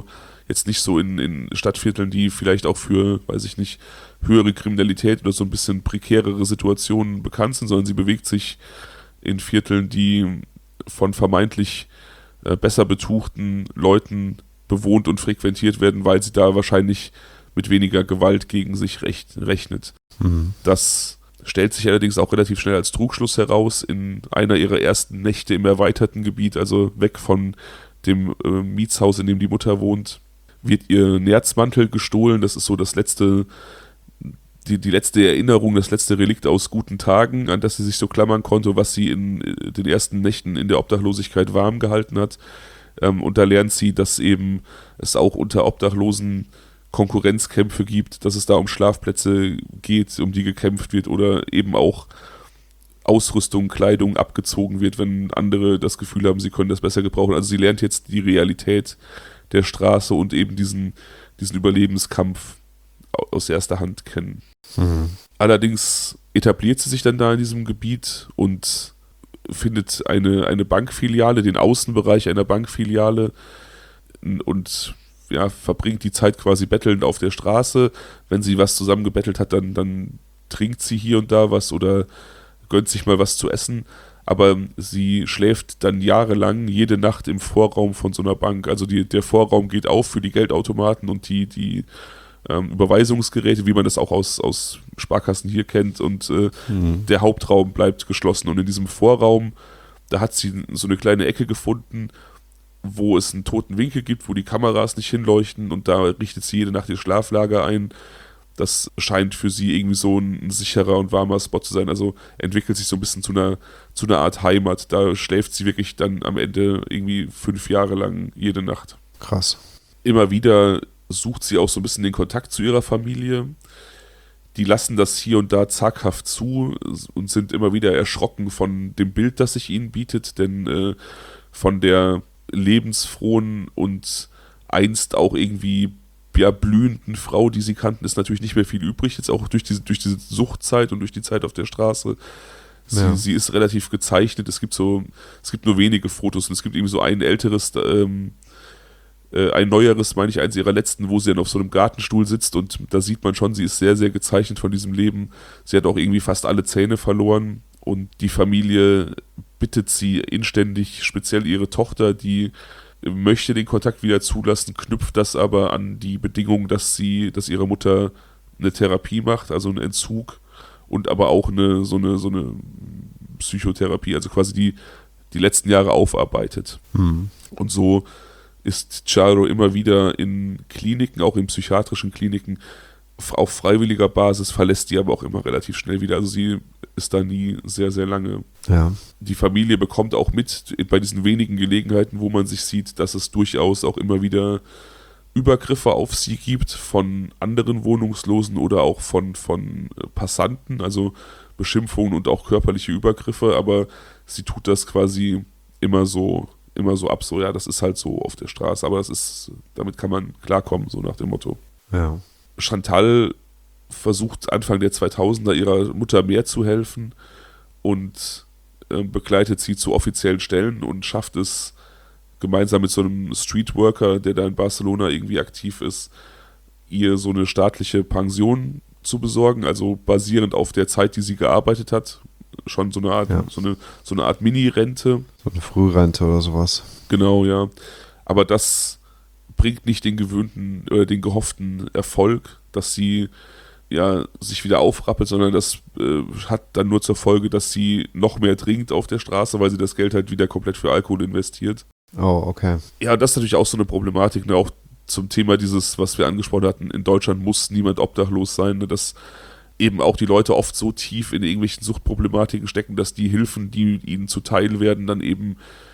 jetzt nicht so in Stadtvierteln, die vielleicht auch für, weiß ich nicht, höhere Kriminalität oder so ein bisschen prekärere Situationen bekannt sind, sondern sie bewegt sich in Vierteln, die von vermeintlich besser betuchten Leuten bewohnt und frequentiert werden, weil sie da wahrscheinlich mit weniger Gewalt gegen sich rechnet. Das stellt sich allerdings auch relativ schnell als Trugschluss heraus. In einer ihrer ersten Nächte im erweiterten Gebiet, also weg von dem Mietshaus, in dem die Mutter wohnt, wird ihr Nerzmantel gestohlen. Das ist so das letzte, die letzte Erinnerung, das letzte Relikt aus guten Tagen, an das sie sich so klammern konnte, was sie in den ersten Nächten in der Obdachlosigkeit warm gehalten hat. Und da lernt sie, dass eben es auch unter Obdachlosen Konkurrenzkämpfe gibt, dass es da um Schlafplätze geht, um die gekämpft wird oder eben auch Ausrüstung, Kleidung abgezogen wird, wenn andere das Gefühl haben, sie können das besser gebrauchen. Also sie lernt jetzt die Realität der Straße und eben diesen Überlebenskampf aus erster Hand kennen. Allerdings etabliert sie sich dann da in diesem Gebiet und findet eine Bankfiliale, den Außenbereich einer Bankfiliale und verbringt die Zeit quasi bettelnd auf der Straße. Wenn sie was zusammengebettelt hat, dann trinkt sie hier und da was oder gönnt sich mal was zu essen. Aber sie schläft dann jahrelang jede Nacht im Vorraum von so einer Bank. Also der Vorraum geht auf für die Geldautomaten und die Überweisungsgeräte, wie man das auch aus Sparkassen hier kennt. Und der Hauptraum bleibt geschlossen. Und in diesem Vorraum, da hat sie so eine kleine Ecke gefunden, wo es einen toten Winkel gibt, wo die Kameras nicht hinleuchten und da richtet sie jede Nacht ihr Schlaflager ein. Das scheint für sie irgendwie so ein sicherer und warmer Spot zu sein. Also entwickelt sich so ein bisschen zu einer Art Heimat. Da schläft sie wirklich dann am Ende irgendwie 5 Jahre lang jede Nacht. Krass. Immer wieder sucht sie auch so ein bisschen den Kontakt zu ihrer Familie. Die lassen das hier und da zaghaft zu und sind immer wieder erschrocken von dem Bild, das sich ihnen bietet, denn von der lebensfrohen und einst auch irgendwie blühenden Frau, die sie kannten, ist natürlich nicht mehr viel übrig, jetzt auch durch diese Suchtzeit und durch die Zeit auf der Straße. Sie ist relativ gezeichnet, es gibt nur wenige Fotos und es gibt irgendwie so ein älteres, ein neueres, meine ich, eins ihrer letzten, wo sie dann auf so einem Gartenstuhl sitzt und da sieht man schon, sie ist sehr, sehr gezeichnet von diesem Leben. Sie hat auch irgendwie fast alle Zähne verloren und die Familie bittet sie inständig, speziell ihre Tochter, die möchte den Kontakt wieder zulassen, knüpft das aber an die Bedingung, dass ihre Mutter eine Therapie macht, also einen Entzug und aber auch so eine Psychotherapie, also quasi die letzten Jahre aufarbeitet. Und so ist Charo immer wieder in Kliniken, auch in psychiatrischen Kliniken, auf freiwilliger Basis, verlässt die aber auch immer relativ schnell wieder. Also sie ist da nie sehr, sehr lange. Ja. Die Familie bekommt auch mit bei diesen wenigen Gelegenheiten, wo man sich sieht, dass es durchaus auch immer wieder Übergriffe auf sie gibt von anderen Wohnungslosen oder auch von Passanten, also Beschimpfungen und auch körperliche Übergriffe, aber sie tut das quasi immer so ab, so ja, das ist halt so auf der Straße, aber damit kann man klarkommen, so nach dem Motto. Ja. Chantal versucht Anfang der 2000er ihrer Mutter mehr zu helfen und begleitet sie zu offiziellen Stellen und schafft es gemeinsam mit so einem Streetworker, der da in Barcelona irgendwie aktiv ist, ihr so eine staatliche Pension zu besorgen, also basierend auf der Zeit, die sie gearbeitet hat, schon so eine Art, so eine Art Mini-Rente. So eine Frührente oder sowas. Genau, ja. Aber das bringt nicht den gewöhnten oder den gehofften Erfolg, dass sie sich wieder aufrappelt, sondern das hat dann nur zur Folge, dass sie noch mehr trinkt auf der Straße, weil sie das Geld halt wieder komplett für Alkohol investiert. Oh, okay. Ja, das ist natürlich auch so eine Problematik, ne? Auch zum Thema dieses, was wir angesprochen hatten, in Deutschland muss niemand obdachlos sein, ne? Dass eben auch die Leute oft so tief in irgendwelchen Suchtproblematiken stecken, dass die Hilfen, die ihnen zuteil werden, dann eben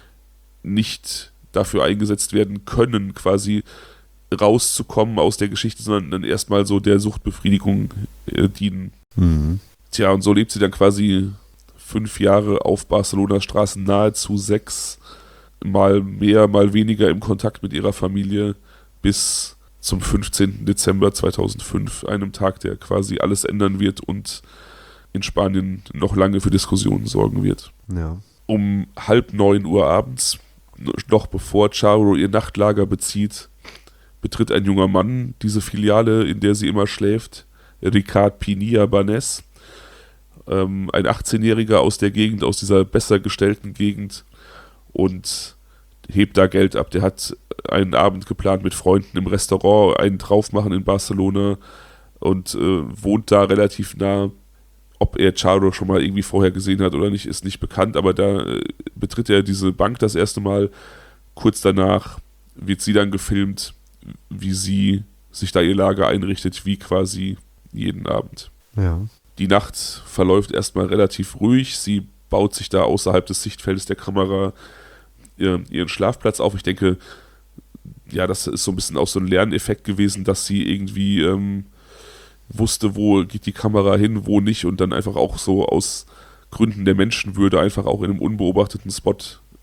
nicht dafür eingesetzt werden können, quasi rauszukommen aus der Geschichte, sondern dann erstmal so der Suchtbefriedigung dienen. Tja, und so lebt sie dann quasi 5 Jahre auf Barcelonas Straßen, nahezu 6, mal mehr, mal weniger im Kontakt mit ihrer Familie, bis zum 15. Dezember 2005, einem Tag, der quasi alles ändern wird und in Spanien noch lange für Diskussionen sorgen wird. Ja. Um 8:30 Uhr abends, noch bevor Charo ihr Nachtlager bezieht, betritt ein junger Mann diese Filiale, in der sie immer schläft, Ricard Pinilla Banés, ein 18-Jähriger aus der Gegend, aus dieser besser gestellten Gegend, und hebt da Geld ab. Der hat einen Abend geplant mit Freunden im Restaurant, einen drauf machen in Barcelona und wohnt da relativ nah. Ob er Charo schon mal irgendwie vorher gesehen hat oder nicht, ist nicht bekannt, aber da betritt er diese Bank das erste Mal. Kurz danach wird sie dann gefilmt, wie sie sich da ihr Lager einrichtet, wie quasi jeden Abend. Ja. Die Nacht verläuft erstmal relativ ruhig. Sie baut sich da außerhalb des Sichtfeldes der Kamera ihren Schlafplatz auf. Ich denke, ja, das ist so ein bisschen auch so ein Lerneffekt gewesen, dass sie irgendwie wusste, wo geht die Kamera hin, wo nicht, und dann einfach auch so aus Gründen der Menschenwürde einfach auch in einem unbeobachteten Spot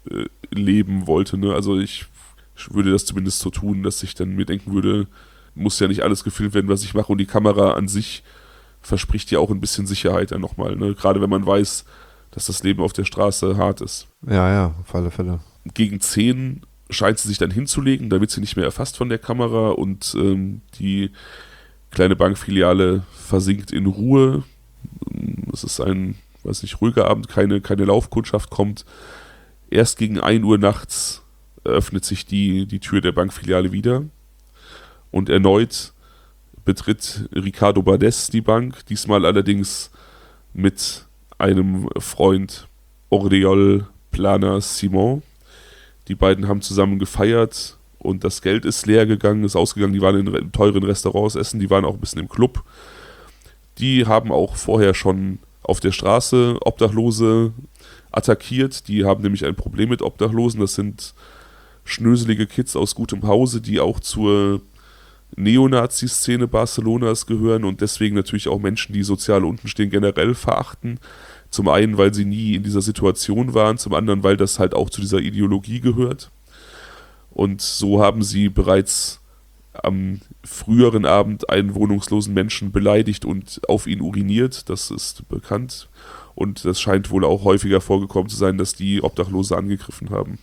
leben wollte. Ne? Also ich würde das zumindest so tun, dass ich dann mir denken würde, muss ja nicht alles gefilmt werden, was ich mache, und die Kamera an sich verspricht ja auch ein bisschen Sicherheit dann nochmal, ne? Gerade wenn man weiß, dass das Leben auf der Straße hart ist. Ja, auf alle Fälle. Gegen 10 scheint sie sich dann hinzulegen, da wird sie nicht mehr erfasst von der Kamera, und die kleine Bankfiliale versinkt in Ruhe. Es ist ein, weiß nicht, ruhiger Abend, keine Laufkundschaft kommt. Erst gegen 1 Uhr nachts öffnet sich die Tür der Bankfiliale wieder, und erneut betritt Ricardo Banés die Bank, diesmal allerdings mit einem Freund, Oriol Planas Simón. Die beiden haben zusammen gefeiert und das Geld ist leer gegangen, ist ausgegangen. Die waren in teuren Restaurants essen, die waren auch ein bisschen im Club. Die haben auch vorher schon auf der Straße Obdachlose attackiert. Die haben nämlich ein Problem mit Obdachlosen. Das sind schnöselige Kids aus gutem Hause, die auch zur Neonazi-Szene Barcelonas gehören und deswegen natürlich auch Menschen, die sozial unten stehen, generell verachten. Zum einen, weil sie nie in dieser Situation waren, zum anderen, weil das halt auch zu dieser Ideologie gehört. Und so haben sie bereits am früheren Abend einen wohnungslosen Menschen beleidigt und auf ihn uriniert. Das ist bekannt. Und das scheint wohl auch häufiger vorgekommen zu sein, dass die Obdachlose angegriffen haben.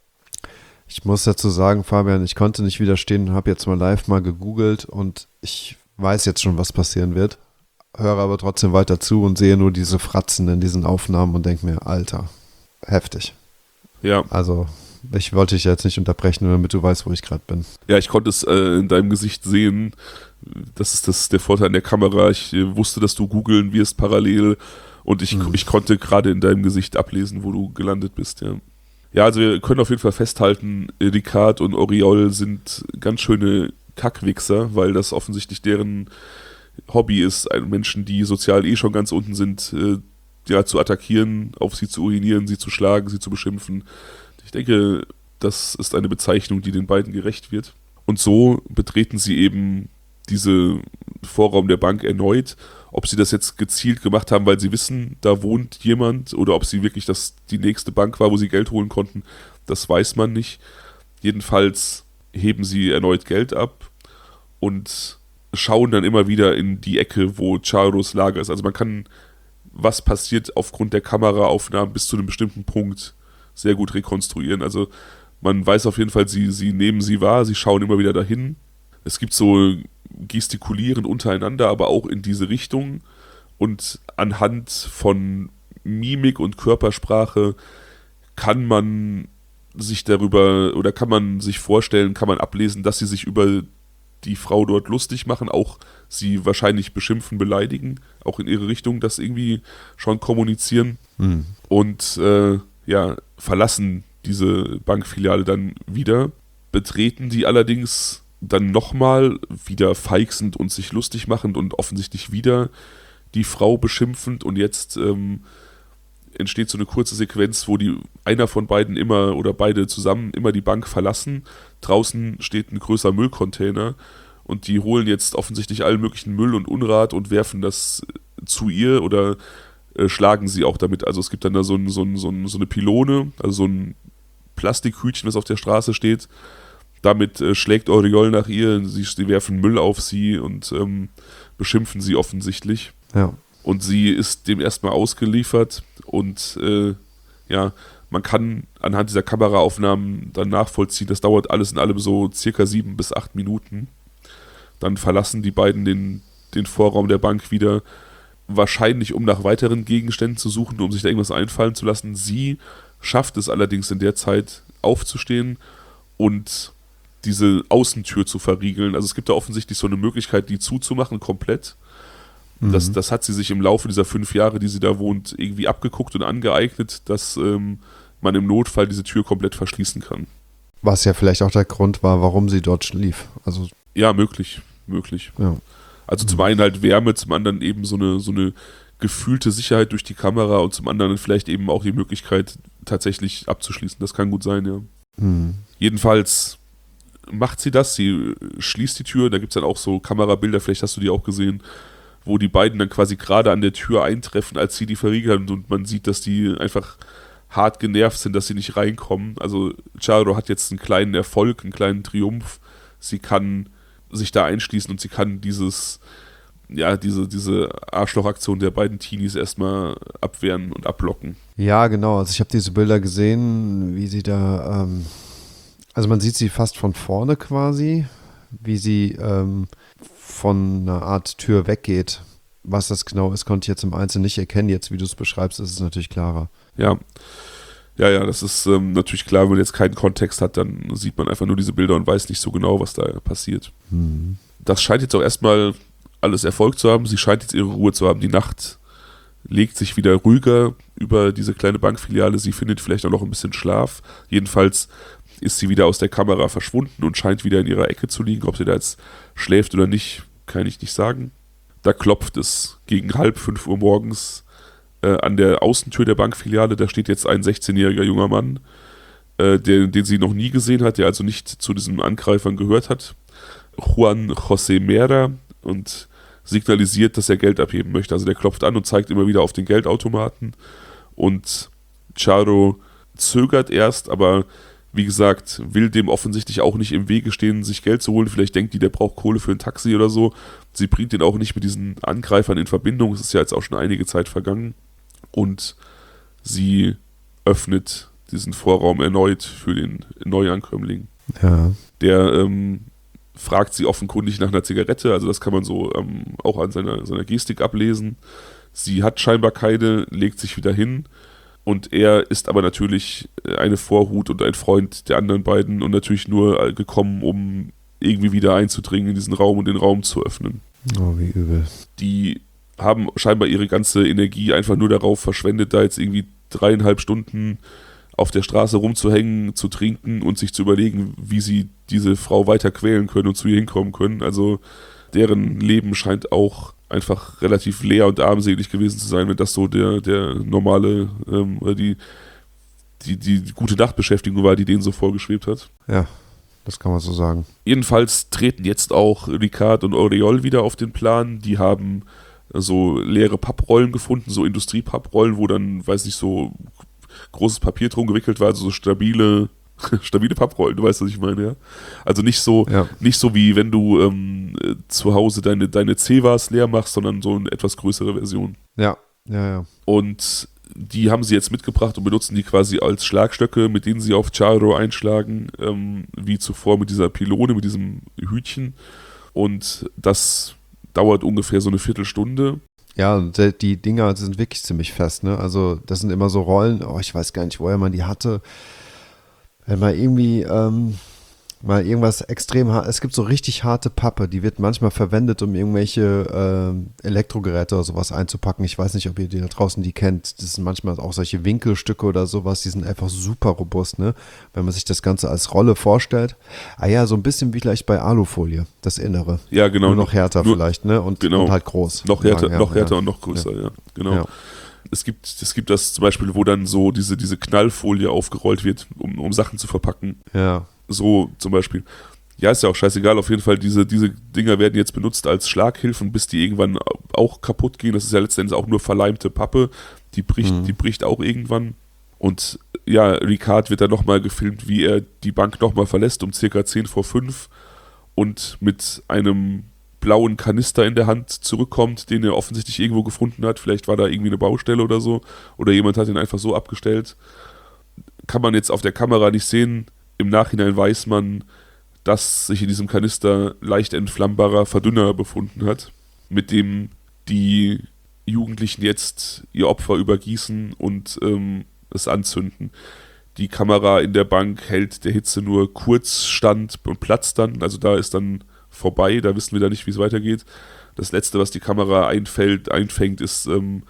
Ich muss dazu sagen, Fabian, ich konnte nicht widerstehen und habe jetzt mal live gegoogelt und ich weiß jetzt schon, was passieren wird. Höre aber trotzdem weiter zu und sehe nur diese Fratzen in diesen Aufnahmen und denke mir, Alter, heftig. Ja. Also, ich wollte dich jetzt nicht unterbrechen, nur damit du weißt, wo ich gerade bin. Ja, ich konnte es in deinem Gesicht sehen. Das ist der Vorteil an der Kamera. Ich wusste, dass du googeln wirst parallel und ich konnte gerade in deinem Gesicht ablesen, wo du gelandet bist, ja. Ja, also wir können auf jeden Fall festhalten, Ricard und Oriol sind ganz schöne Kackwichser, weil das offensichtlich deren Hobby ist, Menschen, die sozial schon ganz unten sind, zu attackieren, auf sie zu urinieren, sie zu schlagen, sie zu beschimpfen. Ich denke, das ist eine Bezeichnung, die den beiden gerecht wird. Und so betreten sie eben diesen Vorraum der Bank erneut. Ob sie das jetzt gezielt gemacht haben, weil sie wissen, da wohnt jemand, oder ob sie wirklich die nächste Bank war, wo sie Geld holen konnten, das weiß man nicht. Jedenfalls heben sie erneut Geld ab und schauen dann immer wieder in die Ecke, wo Charos Lager ist. Also man kann, was passiert aufgrund der Kameraaufnahmen bis zu einem bestimmten Punkt sehr gut rekonstruieren. Also man weiß auf jeden Fall, sie nehmen sie wahr, sie schauen immer wieder dahin. Es gibt so Gestikulieren untereinander, aber auch in diese Richtung. Und anhand von Mimik und Körpersprache kann man sich vorstellen, kann man ablesen, dass sie sich über die Frau dort lustig machen, auch sie wahrscheinlich beschimpfen, beleidigen, auch in ihre Richtung das irgendwie schon kommunizieren. Und verlassen diese Bankfiliale dann wieder, betreten die allerdings dann nochmal wieder feixend und sich lustig machend und offensichtlich wieder die Frau beschimpfend, und jetzt entsteht so eine kurze Sequenz, wo einer von beiden immer oder beide zusammen immer die Bank verlassen. Draußen steht ein größer Müllcontainer und die holen jetzt offensichtlich allen möglichen Müll und Unrat und werfen das zu ihr oder schlagen sie auch damit. Also es gibt dann da so eine Pylone, also so ein Plastikhütchen, was auf der Straße steht. Damit schlägt Oriol nach ihr, sie werfen Müll auf sie und beschimpfen sie offensichtlich. Ja. Und sie ist dem erstmal ausgeliefert und man kann anhand dieser Kameraaufnahmen dann nachvollziehen, das dauert alles in allem so circa 7 bis 8 Minuten. Dann verlassen die beiden den Vorraum der Bank wieder, wahrscheinlich um nach weiteren Gegenständen zu suchen, um sich da irgendwas einfallen zu lassen. Sie schafft es allerdings in der Zeit aufzustehen und diese Außentür zu verriegeln. Also es gibt da offensichtlich so eine Möglichkeit, die zuzumachen komplett. Das hat sie sich im Laufe dieser 5 Jahre, die sie da wohnt, irgendwie abgeguckt und angeeignet, dass man im Notfall diese Tür komplett verschließen kann. Was ja vielleicht auch der Grund war, warum sie dort schlief. Also Ja, möglich. ja. Also zum einen halt Wärme, zum anderen eben so eine gefühlte Sicherheit durch die Kamera und zum anderen vielleicht eben auch die Möglichkeit, tatsächlich abzuschließen. Das kann gut sein, ja. Jedenfalls macht sie das, sie schließt die Tür, da gibt es dann auch so Kamerabilder, vielleicht hast du die auch gesehen, wo die beiden dann quasi gerade an der Tür eintreffen, als sie die verriegeln und man sieht, dass die einfach hart genervt sind, dass sie nicht reinkommen. Also Charo hat jetzt einen kleinen Erfolg, einen kleinen Triumph. Sie kann sich da einschließen und sie kann diese Arschlochaktion der beiden Teenies erstmal abwehren und ablocken. Ja, genau. Also ich habe diese Bilder gesehen, wie sie da, also man sieht sie fast von vorne quasi, wie sie von einer Art Tür weggeht. Was das genau ist, konnte ich jetzt im Einzelnen nicht erkennen. Jetzt, wie du es beschreibst, ist es natürlich klarer. Ja, das ist natürlich klar, wenn man jetzt keinen Kontext hat, dann sieht man einfach nur diese Bilder und weiß nicht so genau, was da passiert. Das scheint jetzt auch erstmal alles Erfolg zu haben. Sie scheint jetzt ihre Ruhe zu haben. Die Nacht legt sich wieder ruhiger über diese kleine Bankfiliale. Sie findet vielleicht auch noch ein bisschen Schlaf. Jedenfalls ist sie wieder aus der Kamera verschwunden und scheint wieder in ihrer Ecke zu liegen. Ob sie da jetzt schläft oder nicht, kann ich nicht sagen. Da klopft es gegen 4:30 Uhr morgens an der Außentür der Bankfiliale. Da steht jetzt ein 16-jähriger junger Mann, den sie noch nie gesehen hat, der also nicht zu diesen Angreifern gehört hat. Juan José Mera, und signalisiert, dass er Geld abheben möchte. Also der klopft an und zeigt immer wieder auf den Geldautomaten. Und Charo zögert erst, aber wie gesagt, will dem offensichtlich auch nicht im Wege stehen, sich Geld zu holen. Vielleicht denkt die, der braucht Kohle für ein Taxi oder so. Sie bringt den auch nicht mit diesen Angreifern in Verbindung. Es ist ja jetzt auch schon einige Zeit vergangen. Und sie öffnet diesen Vorraum erneut für den Neuankömmling. Ja. Der fragt sie offenkundig nach einer Zigarette. Also das kann man so auch an seiner Gestik ablesen. Sie hat scheinbar keine, legt sich wieder hin. Und er ist aber natürlich eine Vorhut und ein Freund der anderen beiden und natürlich nur gekommen, um irgendwie wieder einzudringen in diesen Raum und den Raum zu öffnen. Oh, wie übel. Die haben scheinbar ihre ganze Energie einfach nur darauf verschwendet, da jetzt irgendwie 3,5 Stunden auf der Straße rumzuhängen, zu trinken und sich zu überlegen, wie sie diese Frau weiter quälen können und zu ihr hinkommen können. Also deren Leben scheint auch einfach relativ leer und armselig gewesen zu sein, wenn das so der normale oder die gute Nachtbeschäftigung war, die denen so vorgeschwebt hat. Ja, das kann man so sagen. Jedenfalls treten jetzt auch Ricard und Oriol wieder auf den Plan. Die haben so leere Papprollen gefunden, so Industriepapprollen, wo dann, weiß nicht, so großes Papier drum gewickelt war, also so stabile Papprollen, du weißt, was ich meine, ja. Also nicht so wie wenn du zu Hause deine Cevas leer machst, sondern so eine etwas größere Version. Ja. Und die haben sie jetzt mitgebracht und benutzen die quasi als Schlagstöcke, mit denen sie auf Charo einschlagen, wie zuvor mit dieser Pylone, mit diesem Hütchen. Und das dauert ungefähr so eine Viertelstunde. Ja, und die Dinger sind wirklich ziemlich fest, ne? Also das sind immer so Rollen, ich weiß gar nicht, woher man die hatte. Wenn man irgendwie mal irgendwas extrem hart, es gibt so richtig harte Pappe, die wird manchmal verwendet, um irgendwelche Elektrogeräte oder sowas einzupacken. Ich weiß nicht, ob ihr die da draußen die kennt. Das sind manchmal auch solche Winkelstücke oder sowas, die sind einfach super robust, ne? Wenn man sich das Ganze als Rolle vorstellt. Ah ja, so ein bisschen wie gleich bei Alufolie, das Innere. Ja, genau. Nur noch härter vielleicht, ne? Und halt groß. Noch härter und noch größer, ja. Genau. Ja. Es gibt das zum Beispiel, wo dann so diese Knallfolie aufgerollt wird, um Sachen zu verpacken. Ja. So zum Beispiel. Ja, ist ja auch scheißegal. Auf jeden Fall, diese Dinger werden jetzt benutzt als Schlaghilfen, bis die irgendwann auch kaputt gehen. Das ist ja letztendlich auch nur verleimte Pappe. Die bricht auch irgendwann. Und ja, Ricard wird dann nochmal gefilmt, wie er die Bank nochmal verlässt um circa 5:10 und mit einem blauen Kanister in der Hand zurückkommt, den er offensichtlich irgendwo gefunden hat. Vielleicht war da irgendwie eine Baustelle oder so. Oder jemand hat ihn einfach so abgestellt. kann man jetzt auf der Kamera nicht sehen. Im Nachhinein weiß man, dass sich in diesem Kanister leicht entflammbarer Verdünner befunden hat, mit dem die Jugendlichen jetzt ihr Opfer übergießen und es anzünden. Die Kamera in der Bank hält der Hitze nur kurz stand und platzt dann, also da ist dann vorbei, da wissen wir dann nicht, wie es weitergeht. Das Letzte, was die Kamera einfängt, ist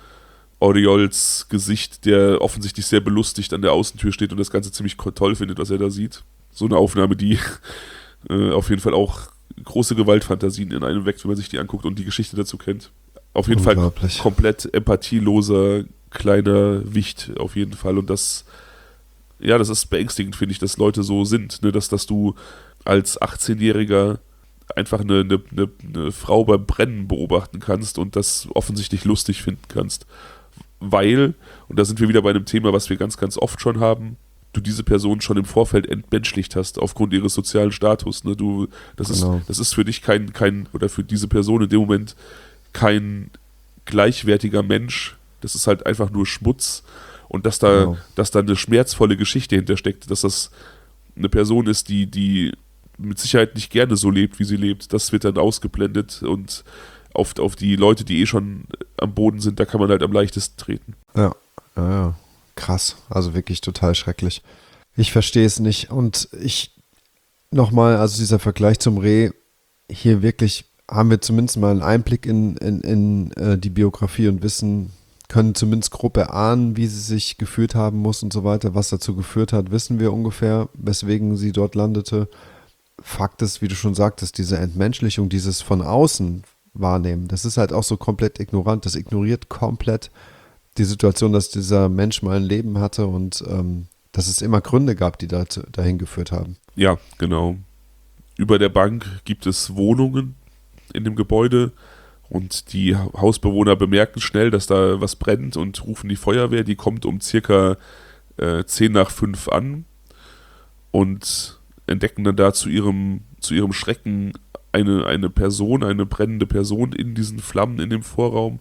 Oriols Gesicht, der offensichtlich sehr belustigt an der Außentür steht und das Ganze ziemlich toll findet, was er da sieht. So eine Aufnahme, die auf jeden Fall auch große Gewaltfantasien in einem weckt, wenn man sich die anguckt und die Geschichte dazu kennt. Auf jeden Fall komplett empathieloser, kleiner Wicht auf jeden Fall. Und das ist beängstigend, finde ich, dass Leute so sind, ne? Dass du als 18-Jähriger einfach eine Frau beim Brennen beobachten kannst und das offensichtlich lustig finden kannst. Weil, und da sind wir wieder bei einem Thema, was wir ganz, ganz oft schon haben, du diese Person schon im Vorfeld entmenschlicht hast, aufgrund ihres sozialen Status. Ne? Das ist für dich kein, oder für diese Person in dem Moment kein gleichwertiger Mensch. Das ist halt einfach nur Schmutz. Und dass da eine schmerzvolle Geschichte hintersteckt, dass das eine Person ist, die mit Sicherheit nicht gerne so lebt, wie sie lebt, das wird dann ausgeblendet und auf die Leute, die schon am Boden sind, da kann man halt am leichtesten treten. Ja. Krass. Also wirklich total schrecklich. Ich verstehe es nicht. Und nochmal, also dieser Vergleich zum Reh, hier wirklich haben wir zumindest mal einen Einblick in die Biografie und können zumindest grob erahnen, wie sie sich gefühlt haben muss und so weiter. Was dazu geführt hat, wissen wir ungefähr, weswegen sie dort landete. Fakt ist, wie du schon sagtest, diese Entmenschlichung, dieses von außen wahrnehmen, das ist halt auch so komplett ignorant. Das ignoriert komplett die Situation, dass dieser Mensch mal ein Leben hatte und dass es immer Gründe gab, die dahin geführt haben. Ja, genau. Über der Bank gibt es Wohnungen in dem Gebäude und die Hausbewohner bemerken schnell, dass da was brennt und rufen die Feuerwehr. Die kommt um circa 5:10 an und entdecken dann da zu ihrem Schrecken eine brennende Person in diesen Flammen in dem Vorraum.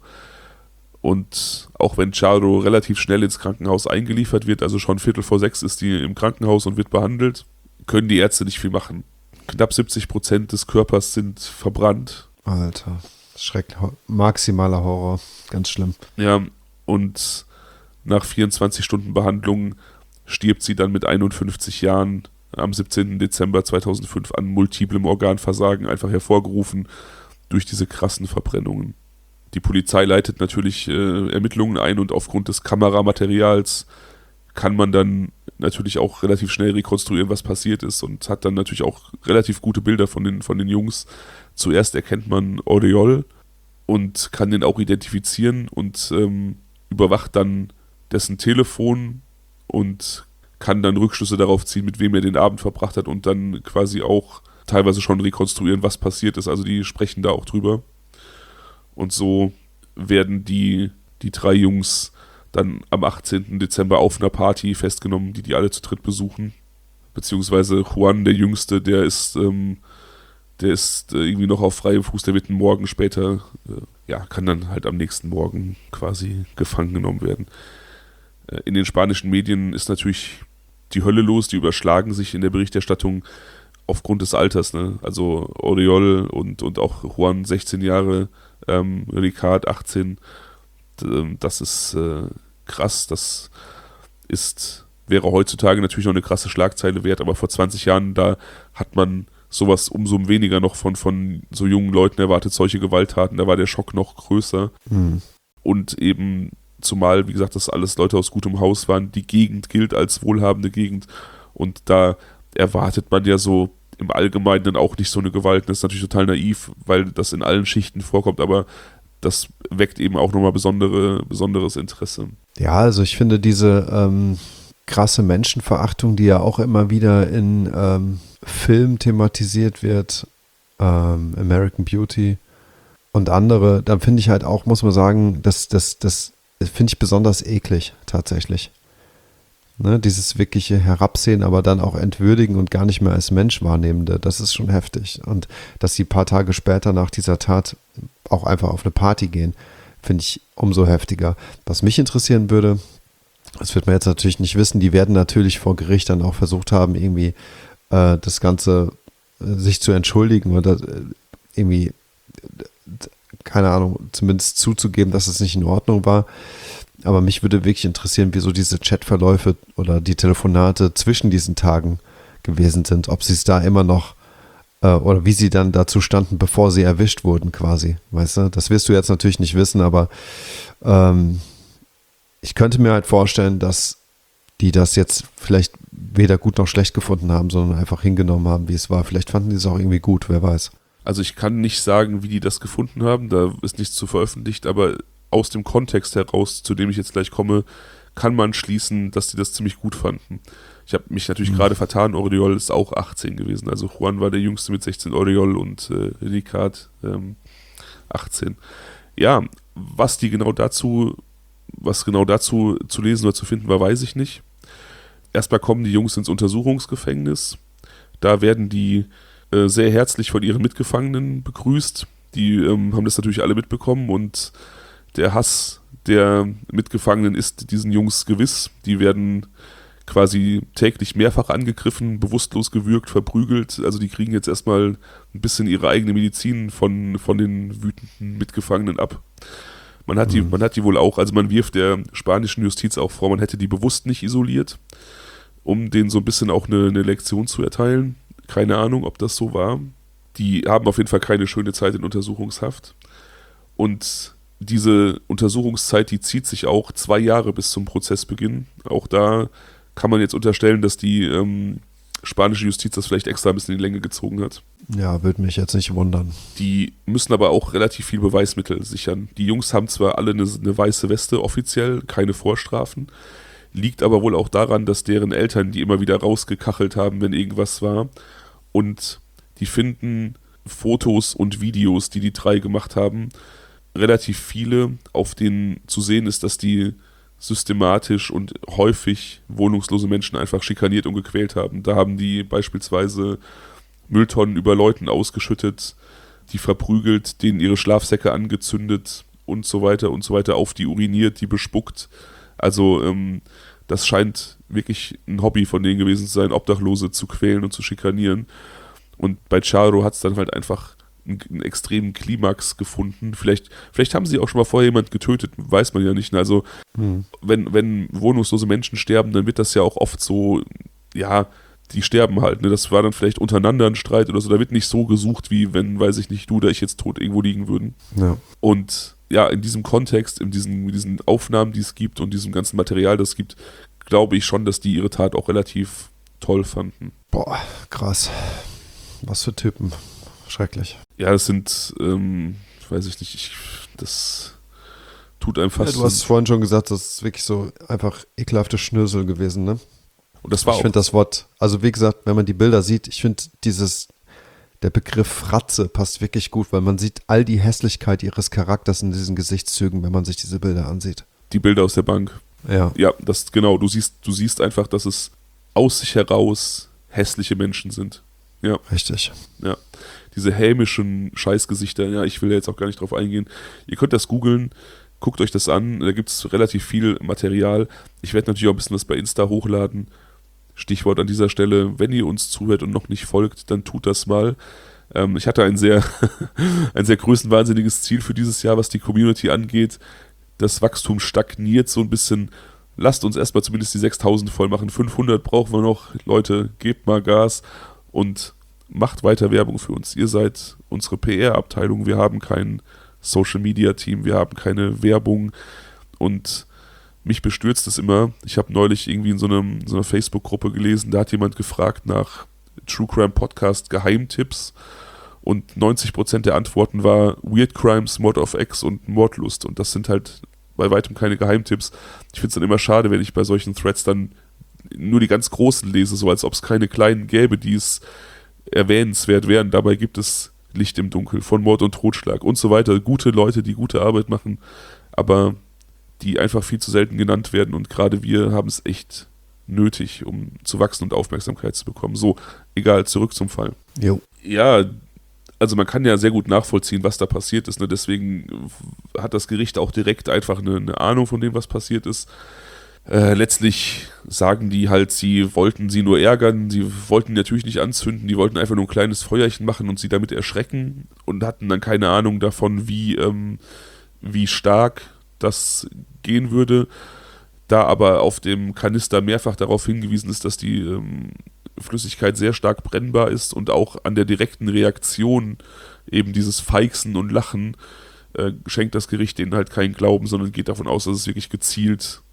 Und auch wenn Charo relativ schnell ins Krankenhaus eingeliefert wird, also schon 5:45 ist die im Krankenhaus und wird behandelt, können die Ärzte nicht viel machen. Knapp 70% des Körpers sind verbrannt. Alter, schrecklich, maximaler Horror, ganz schlimm. Ja, und nach 24 Stunden Behandlung stirbt sie dann mit 51 Jahren am 17. Dezember 2005 an multiplem Organversagen, einfach hervorgerufen durch diese krassen Verbrennungen. Die Polizei leitet natürlich Ermittlungen ein und aufgrund des Kameramaterials kann man dann natürlich auch relativ schnell rekonstruieren, was passiert ist und hat dann natürlich auch relativ gute Bilder von den Jungs. Zuerst erkennt man Oriol und kann den auch identifizieren und überwacht dann dessen Telefon und kann dann Rückschlüsse darauf ziehen, mit wem er den Abend verbracht hat und dann quasi auch teilweise schon rekonstruieren, was passiert ist. Also die sprechen da auch drüber. Und so werden die 3 Jungs dann am 18. Dezember auf einer Party festgenommen, die alle zu dritt besuchen. Beziehungsweise Juan, der Jüngste, der ist irgendwie noch auf freiem Fuß, der wird einen Morgen später, kann dann halt am nächsten Morgen quasi gefangen genommen werden. In den spanischen Medien ist natürlich die Hölle los, die überschlagen sich in der Berichterstattung aufgrund des Alters, ne? Also Oriol und auch Juan 16 Jahre, Ricard 18, das ist krass, das wäre heutzutage natürlich noch eine krasse Schlagzeile wert, aber vor 20 Jahren, da hat man sowas umso weniger noch von so jungen Leuten erwartet, solche Gewalttaten, da war der Schock noch größer. Und eben zumal, wie gesagt, das alles Leute aus gutem Haus waren, die Gegend gilt als wohlhabende Gegend und da erwartet man ja so im Allgemeinen dann auch nicht so eine Gewalt. Das ist natürlich total naiv, weil das in allen Schichten vorkommt, aber das weckt eben auch nochmal besonderes Interesse. Ja, also ich finde diese krasse Menschenverachtung, die ja auch immer wieder in Filmen thematisiert wird, American Beauty und andere, da finde ich halt auch, muss man sagen, das finde ich besonders eklig tatsächlich. Ne, dieses wirkliche Herabsehen, aber dann auch entwürdigen und gar nicht mehr als Mensch wahrnehmende, das ist schon heftig. Und dass sie ein paar Tage später nach dieser Tat auch einfach auf eine Party gehen, finde ich umso heftiger. Was mich interessieren würde, Das wird man jetzt natürlich nicht wissen. Die werden natürlich vor Gericht dann auch versucht haben, irgendwie das Ganze sich zu entschuldigen oder irgendwie, keine Ahnung, zumindest zuzugeben, dass es nicht in Ordnung war. Aber mich würde wirklich interessieren, wieso diese Chatverläufe oder die Telefonate zwischen diesen Tagen gewesen sind. Ob sie es da immer noch oder wie sie dann dazu standen, bevor sie erwischt wurden quasi. Weißt du? Das wirst du jetzt natürlich nicht wissen, aber ich könnte mir halt vorstellen, dass die das jetzt vielleicht weder gut noch schlecht gefunden haben, sondern einfach hingenommen haben, wie es war. Vielleicht fanden die es auch irgendwie gut, wer weiß. Also ich kann nicht sagen, wie die das gefunden haben, da ist nichts zu veröffentlicht, aber aus dem Kontext heraus, zu dem ich jetzt gleich komme, kann man schließen, dass die das ziemlich gut fanden. Ich habe mich natürlich gerade vertan, Oriol ist auch 18 gewesen, also Juan war der Jüngste mit 16, Oriol und Ricard 18. Ja, was genau dazu zu lesen oder zu finden war, weiß ich nicht. Erstmal kommen die Jungs ins Untersuchungsgefängnis, da werden die sehr herzlich von ihren Mitgefangenen begrüßt, die haben das natürlich alle mitbekommen und der Hass der Mitgefangenen ist diesen Jungs gewiss. Die werden quasi täglich mehrfach angegriffen, bewusstlos gewürgt, verprügelt. Also die kriegen jetzt erstmal ein bisschen ihre eigene Medizin von den wütenden Mitgefangenen ab. Man hat die wohl auch, also man wirft der spanischen Justiz auch vor, man hätte die bewusst nicht isoliert, um denen so ein bisschen auch eine Lektion zu erteilen. Keine Ahnung, ob das so war. Die haben auf jeden Fall keine schöne Zeit in Untersuchungshaft. Und diese Untersuchungszeit, die zieht sich auch 2 Jahre bis zum Prozessbeginn. Auch da kann man jetzt unterstellen, dass die spanische Justiz das vielleicht extra ein bisschen in die Länge gezogen hat. Ja, würde mich jetzt nicht wundern. Die müssen aber auch relativ viel Beweismittel sichern. Die Jungs haben zwar alle eine weiße Weste offiziell, keine Vorstrafen, liegt aber wohl auch daran, dass deren Eltern die immer wieder rausgekachelt haben, wenn irgendwas war. Und die finden Fotos und Videos, die die 3 gemacht haben, relativ viele, auf denen zu sehen ist, dass die systematisch und häufig wohnungslose Menschen einfach schikaniert und gequält haben. Da haben die beispielsweise Mülltonnen über Leuten ausgeschüttet, die verprügelt, denen ihre Schlafsäcke angezündet und so weiter, auf die uriniert, die bespuckt. Also das scheint wirklich ein Hobby von denen gewesen zu sein, Obdachlose zu quälen und zu schikanieren. Und bei Charo hat es dann halt einfach einen extremen Klimax gefunden. Vielleicht haben sie auch schon mal vorher jemand getötet, weiß man ja nicht. Also wenn wohnungslose Menschen sterben, dann wird das ja auch oft so, ja, die sterben halt. Ne? Das war dann vielleicht untereinander ein Streit oder so. Da wird nicht so gesucht, wie wenn, weiß ich nicht, du oder ich jetzt tot irgendwo liegen würden. Ja. Und ja, in diesem Kontext, in diesen Aufnahmen, die es gibt und diesem ganzen Material, das es gibt, glaube ich schon, dass die ihre Tat auch relativ toll fanden. Boah, krass. Was für Typen. Schrecklich. Ja, das sind, weiß ich nicht, das tut einem fast... Ja, du hast vorhin schon gesagt, das ist wirklich so einfach ekelhafte Schnösel gewesen, ne? Und das war ich finde das Wort, also wie gesagt, wenn man die Bilder sieht, ich finde der Begriff Fratze passt wirklich gut, weil man sieht all die Hässlichkeit ihres Charakters in diesen Gesichtszügen, wenn man sich diese Bilder ansieht. Die Bilder aus der Bank. Ja. Ja, das genau, du siehst einfach, dass es aus sich heraus hässliche Menschen sind. Ja. Richtig. Ja. Diese hämischen Scheißgesichter, ja, ich will ja jetzt auch gar nicht drauf eingehen. Ihr könnt das googeln, guckt euch das an, da gibt es relativ viel Material. Ich werde natürlich auch ein bisschen was bei Insta hochladen. Stichwort an dieser Stelle, wenn ihr uns zuhört und noch nicht folgt, dann tut das mal. Ich hatte ein sehr größenwahnsinniges Ziel für dieses Jahr, was die Community angeht. Das Wachstum stagniert so ein bisschen. Lasst uns erstmal zumindest die 6000 voll machen. 500 brauchen wir noch. Leute, gebt mal Gas und macht weiter Werbung für uns. Ihr seid unsere PR-Abteilung. Wir haben kein Social-Media-Team. Wir haben keine Werbung. Und mich bestürzt es immer. Ich habe neulich irgendwie in so einer Facebook-Gruppe gelesen, da hat jemand gefragt nach True Crime Podcast Geheimtipps und 90% der Antworten war Weird Crimes, Mord of X und Mordlust. Und das sind halt bei weitem keine Geheimtipps. Ich finde es dann immer schade, wenn ich bei solchen Threads dann nur die ganz großen lese, so als ob es keine kleinen gäbe, die es erwähnenswert wären. Dabei gibt es Licht im Dunkel von Mord und Totschlag und so weiter. Gute Leute, die gute Arbeit machen, aber die einfach viel zu selten genannt werden und gerade wir haben es echt nötig, um zu wachsen und Aufmerksamkeit zu bekommen. So, egal, zurück zum Fall. Jo. Ja, also man kann ja sehr gut nachvollziehen, was da passiert ist. Ne? Deswegen hat das Gericht auch direkt einfach eine Ahnung von dem, was passiert ist. Letztlich sagen die halt, sie wollten sie nur ärgern, sie wollten natürlich nicht anzünden, die wollten einfach nur ein kleines Feuerchen machen und sie damit erschrecken und hatten dann keine Ahnung davon, wie stark das gehen würde. Da aber auf dem Kanister mehrfach darauf hingewiesen ist, dass die Flüssigkeit sehr stark brennbar ist und auch an der direkten Reaktion eben dieses Feixen und Lachen schenkt das Gericht denen halt keinen Glauben, sondern geht davon aus, dass es wirklich gezielt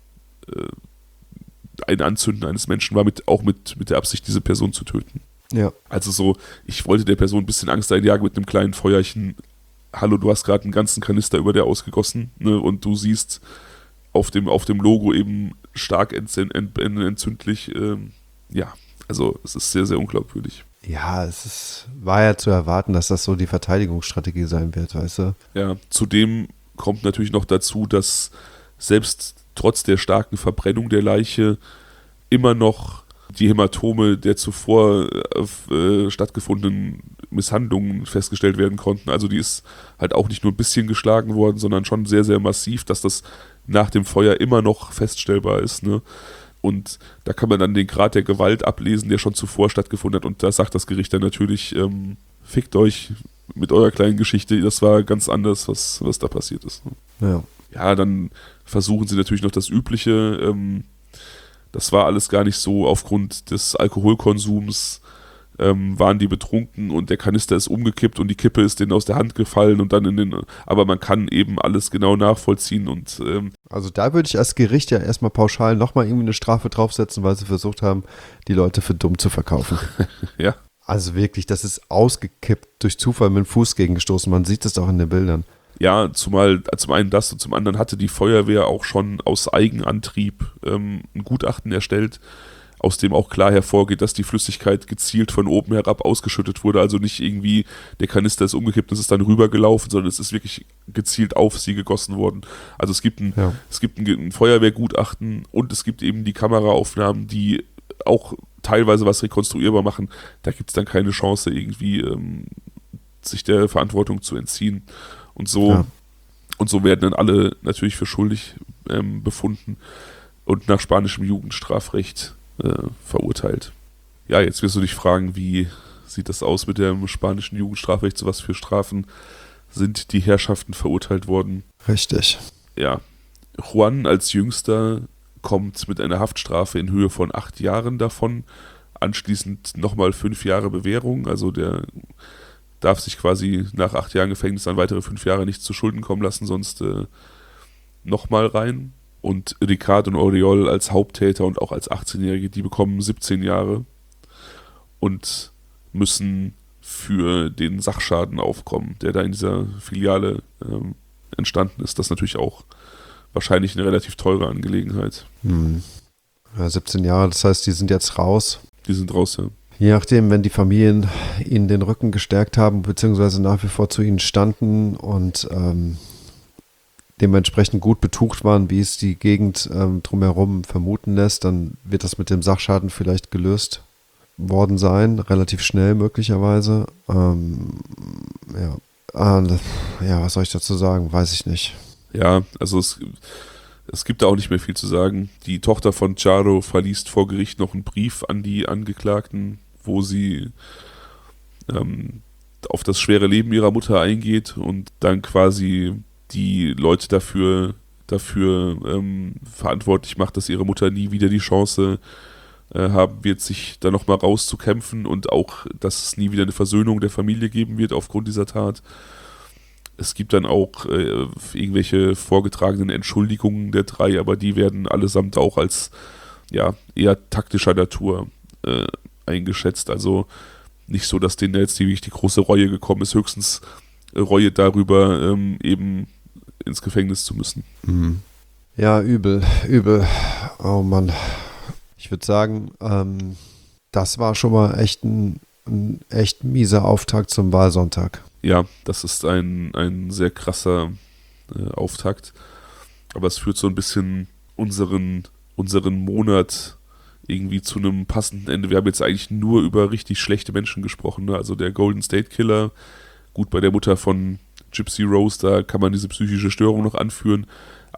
ein Anzünden eines Menschen war, auch mit der Absicht, diese Person zu töten. Ja. Also so, ich wollte der Person ein bisschen Angst einjagen mit einem kleinen Feuerchen. Hallo, du hast gerade einen ganzen Kanister über der ausgegossen, ne, und du siehst auf dem Logo eben stark entzündlich. Ja, also es ist sehr, sehr unglaubwürdig. Ja, war ja zu erwarten, dass das so die Verteidigungsstrategie sein wird, weißt du? Ja, zudem kommt natürlich noch dazu, dass selbst trotz der starken Verbrennung der Leiche immer noch die Hämatome der zuvor stattgefundenen Misshandlungen festgestellt werden konnten. Also die ist halt auch nicht nur ein bisschen geschlagen worden, sondern schon sehr, sehr massiv, dass das nach dem Feuer immer noch feststellbar ist, ne? Und da kann man dann den Grad der Gewalt ablesen, der schon zuvor stattgefunden hat. Und da sagt das Gericht dann natürlich, fickt euch mit eurer kleinen Geschichte. Das war ganz anders, was da passiert ist. Ja. Ja, dann versuchen sie natürlich noch das Übliche. Das war alles gar nicht so. Aufgrund des Alkoholkonsums waren die betrunken und der Kanister ist umgekippt und die Kippe ist denen aus der Hand gefallen und dann aber man kann eben alles genau nachvollziehen und also da würde ich als Gericht ja erstmal pauschal nochmal irgendwie eine Strafe draufsetzen, weil sie versucht haben, die Leute für dumm zu verkaufen. Ja. Also wirklich, das ist ausgekippt, durch Zufall mit dem Fuß gegengestoßen, man sieht das auch in den Bildern. Ja, zumal zum einen das und zum anderen hatte die Feuerwehr auch schon aus Eigenantrieb ein Gutachten erstellt, aus dem auch klar hervorgeht, dass die Flüssigkeit gezielt von oben herab ausgeschüttet wurde. Also nicht irgendwie, der Kanister ist umgekippt, es ist dann rübergelaufen, sondern es ist wirklich gezielt auf sie gegossen worden. Also es gibt ein Feuerwehrgutachten und es gibt eben die Kameraaufnahmen, die auch teilweise was rekonstruierbar machen. Da gibt es dann keine Chance, irgendwie sich der Verantwortung zu entziehen. Und so werden dann alle natürlich für schuldig befunden und nach spanischem Jugendstrafrecht verurteilt. Ja, jetzt wirst du dich fragen, wie sieht das aus mit dem spanischen Jugendstrafrecht? Zu was für Strafen sind die Herrschaften verurteilt worden? Richtig. Ja, Juan als Jüngster kommt mit einer Haftstrafe in Höhe von 8 Jahren davon, anschließend nochmal 5 Jahre Bewährung, also der darf sich quasi nach 8 Jahren Gefängnis dann weitere 5 Jahre nicht zu Schulden kommen lassen, sonst nochmal rein. Und Ricard und Oriol als Haupttäter und auch als 18-Jährige, die bekommen 17 Jahre und müssen für den Sachschaden aufkommen, der da in dieser Filiale entstanden ist. Das ist natürlich auch wahrscheinlich eine relativ teure Angelegenheit. Ja, 17 Jahre, das heißt, die sind jetzt raus. Die sind raus, ja. Je nachdem, wenn die Familien ihnen den Rücken gestärkt haben, beziehungsweise nach wie vor zu ihnen standen und dementsprechend gut betucht waren, wie es die Gegend drumherum vermuten lässt, dann wird das mit dem Sachschaden vielleicht gelöst worden sein, relativ schnell möglicherweise. Was soll ich dazu sagen? Weiß ich nicht. Ja, also es gibt da auch nicht mehr viel zu sagen. Die Tochter von Charo verliest vor Gericht noch einen Brief an die Angeklagten, wo sie auf das schwere Leben ihrer Mutter eingeht und dann quasi die Leute dafür verantwortlich macht, dass ihre Mutter nie wieder die Chance haben wird, sich da nochmal rauszukämpfen und auch, dass es nie wieder eine Versöhnung der Familie geben wird aufgrund dieser Tat. Es gibt dann auch irgendwelche vorgetragenen Entschuldigungen der 3, aber die werden allesamt auch als eher taktischer Natur eingeschätzt. Also nicht so, dass denen jetzt die große Reue gekommen ist, höchstens Reue darüber, eben ins Gefängnis zu müssen. Mhm. Ja, übel. Oh Mann. Ich würde sagen, das war schon mal echt ein echt mieser Auftakt zum Wahlsonntag. Ja, das ist ein sehr krasser Auftakt. Aber es führt so ein bisschen unseren Monat irgendwie zu einem passenden Ende. Wir haben jetzt eigentlich nur über richtig schlechte Menschen gesprochen, ne? Also der Golden State Killer, gut, bei der Mutter von Gypsy Rose, da kann man diese psychische Störung noch anführen,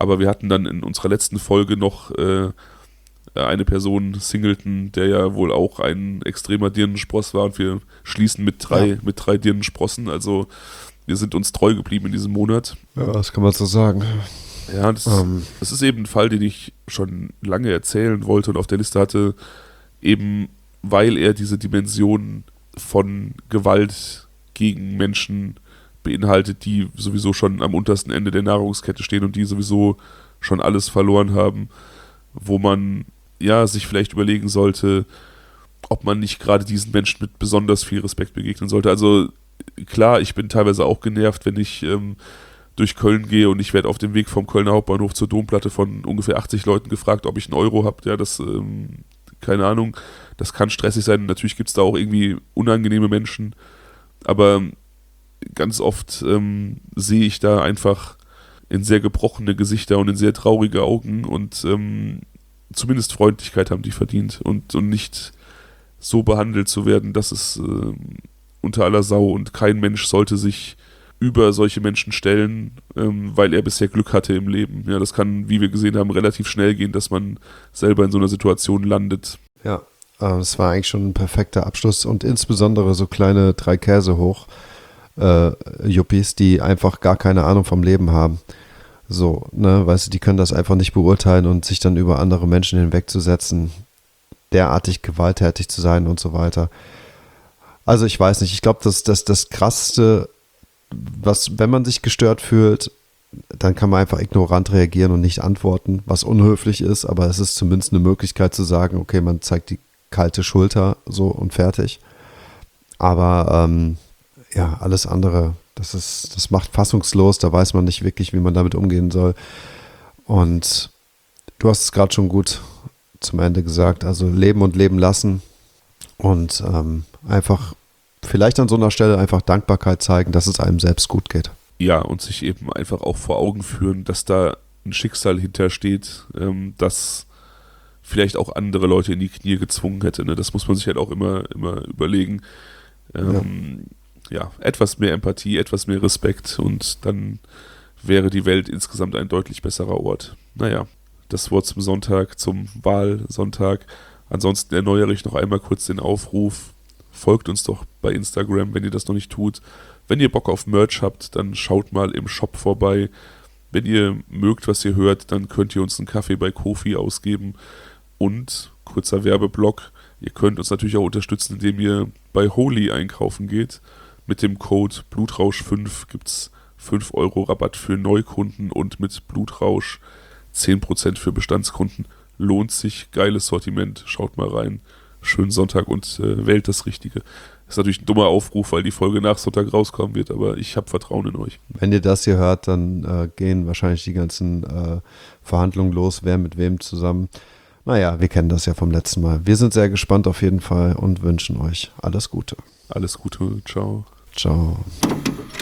Aber wir hatten dann in unserer letzten Folge noch eine Person, Singleton, der ja wohl auch ein extremer Dirnenspross war, und wir schließen mit drei Dirnensprossen. Also wir sind uns treu geblieben in diesem Monat. Ja, das kann man so sagen. Ja, das ist eben ein Fall, den ich schon lange erzählen wollte und auf der Liste hatte, eben weil er diese Dimension von Gewalt gegen Menschen beinhaltet, die sowieso schon am untersten Ende der Nahrungskette stehen und die sowieso schon alles verloren haben, wo man ja sich vielleicht überlegen sollte, ob man nicht gerade diesen Menschen mit besonders viel Respekt begegnen sollte. Also klar, ich bin teilweise auch genervt, wenn ich durch Köln gehe und ich werde auf dem Weg vom Kölner Hauptbahnhof zur Domplatte von ungefähr 80 Leuten gefragt, ob ich einen Euro habe. Ja, das, keine Ahnung, das kann stressig sein. Natürlich gibt es da auch irgendwie unangenehme Menschen, aber ganz oft sehe ich da einfach in sehr gebrochene Gesichter und in sehr traurige Augen, und zumindest Freundlichkeit haben die verdient und nicht so behandelt zu werden, dass es unter aller Sau, und kein Mensch sollte sich über solche Menschen stellen, weil er bisher Glück hatte im Leben. Ja, das kann, wie wir gesehen haben, relativ schnell gehen, dass man selber in so einer Situation landet. Ja, das war eigentlich schon ein perfekter Abschluss, und insbesondere so kleine 3 Käse hoch Yuppies, die einfach gar keine Ahnung vom Leben haben. So, ne, weißt du, die können das einfach nicht beurteilen und sich dann über andere Menschen hinwegzusetzen, derartig gewalttätig zu sein und so weiter. Also ich weiß nicht, ich glaube, das Krasseste, wenn man sich gestört fühlt, dann kann man einfach ignorant reagieren und nicht antworten, was unhöflich ist, aber es ist zumindest eine Möglichkeit zu sagen, okay, man zeigt die kalte Schulter so und fertig. Aber ja, alles andere, das macht fassungslos, da weiß man nicht wirklich, wie man damit umgehen soll. Und du hast es gerade schon gut zum Ende gesagt, also leben und leben lassen und einfach vielleicht an so einer Stelle einfach Dankbarkeit zeigen, dass es einem selbst gut geht. Ja, und sich eben einfach auch vor Augen führen, dass da ein Schicksal hintersteht, das vielleicht auch andere Leute in die Knie gezwungen hätte. Ne? Das muss man sich halt auch immer überlegen. Ja, etwas mehr Empathie, etwas mehr Respekt, und dann wäre die Welt insgesamt ein deutlich besserer Ort. Naja, das Wort zum Sonntag, zum Wahlsonntag. Ansonsten erneuere ich noch einmal kurz den Aufruf. Folgt uns doch bei Instagram, wenn ihr das noch nicht tut. Wenn ihr Bock auf Merch habt, dann schaut mal im Shop vorbei. Wenn ihr mögt, was ihr hört, dann könnt ihr uns einen Kaffee bei Ko-fi ausgeben. Und, kurzer Werbeblock, ihr könnt uns natürlich auch unterstützen, indem ihr bei Holy einkaufen geht. Mit dem Code Blutrausch5 gibt es 5 € Rabatt für Neukunden und mit Blutrausch 10% für Bestandskunden. Lohnt sich, geiles Sortiment, schaut mal rein. Schönen Sonntag und wählt das Richtige. Ist natürlich ein dummer Aufruf, weil die Folge nach Sonntag rauskommen wird, aber ich habe Vertrauen in euch. Wenn ihr das hier hört, dann gehen wahrscheinlich die ganzen Verhandlungen los, wer mit wem zusammen. Naja, wir kennen das ja vom letzten Mal. Wir sind sehr gespannt auf jeden Fall und wünschen euch alles Gute. Alles Gute, ciao. Ciao.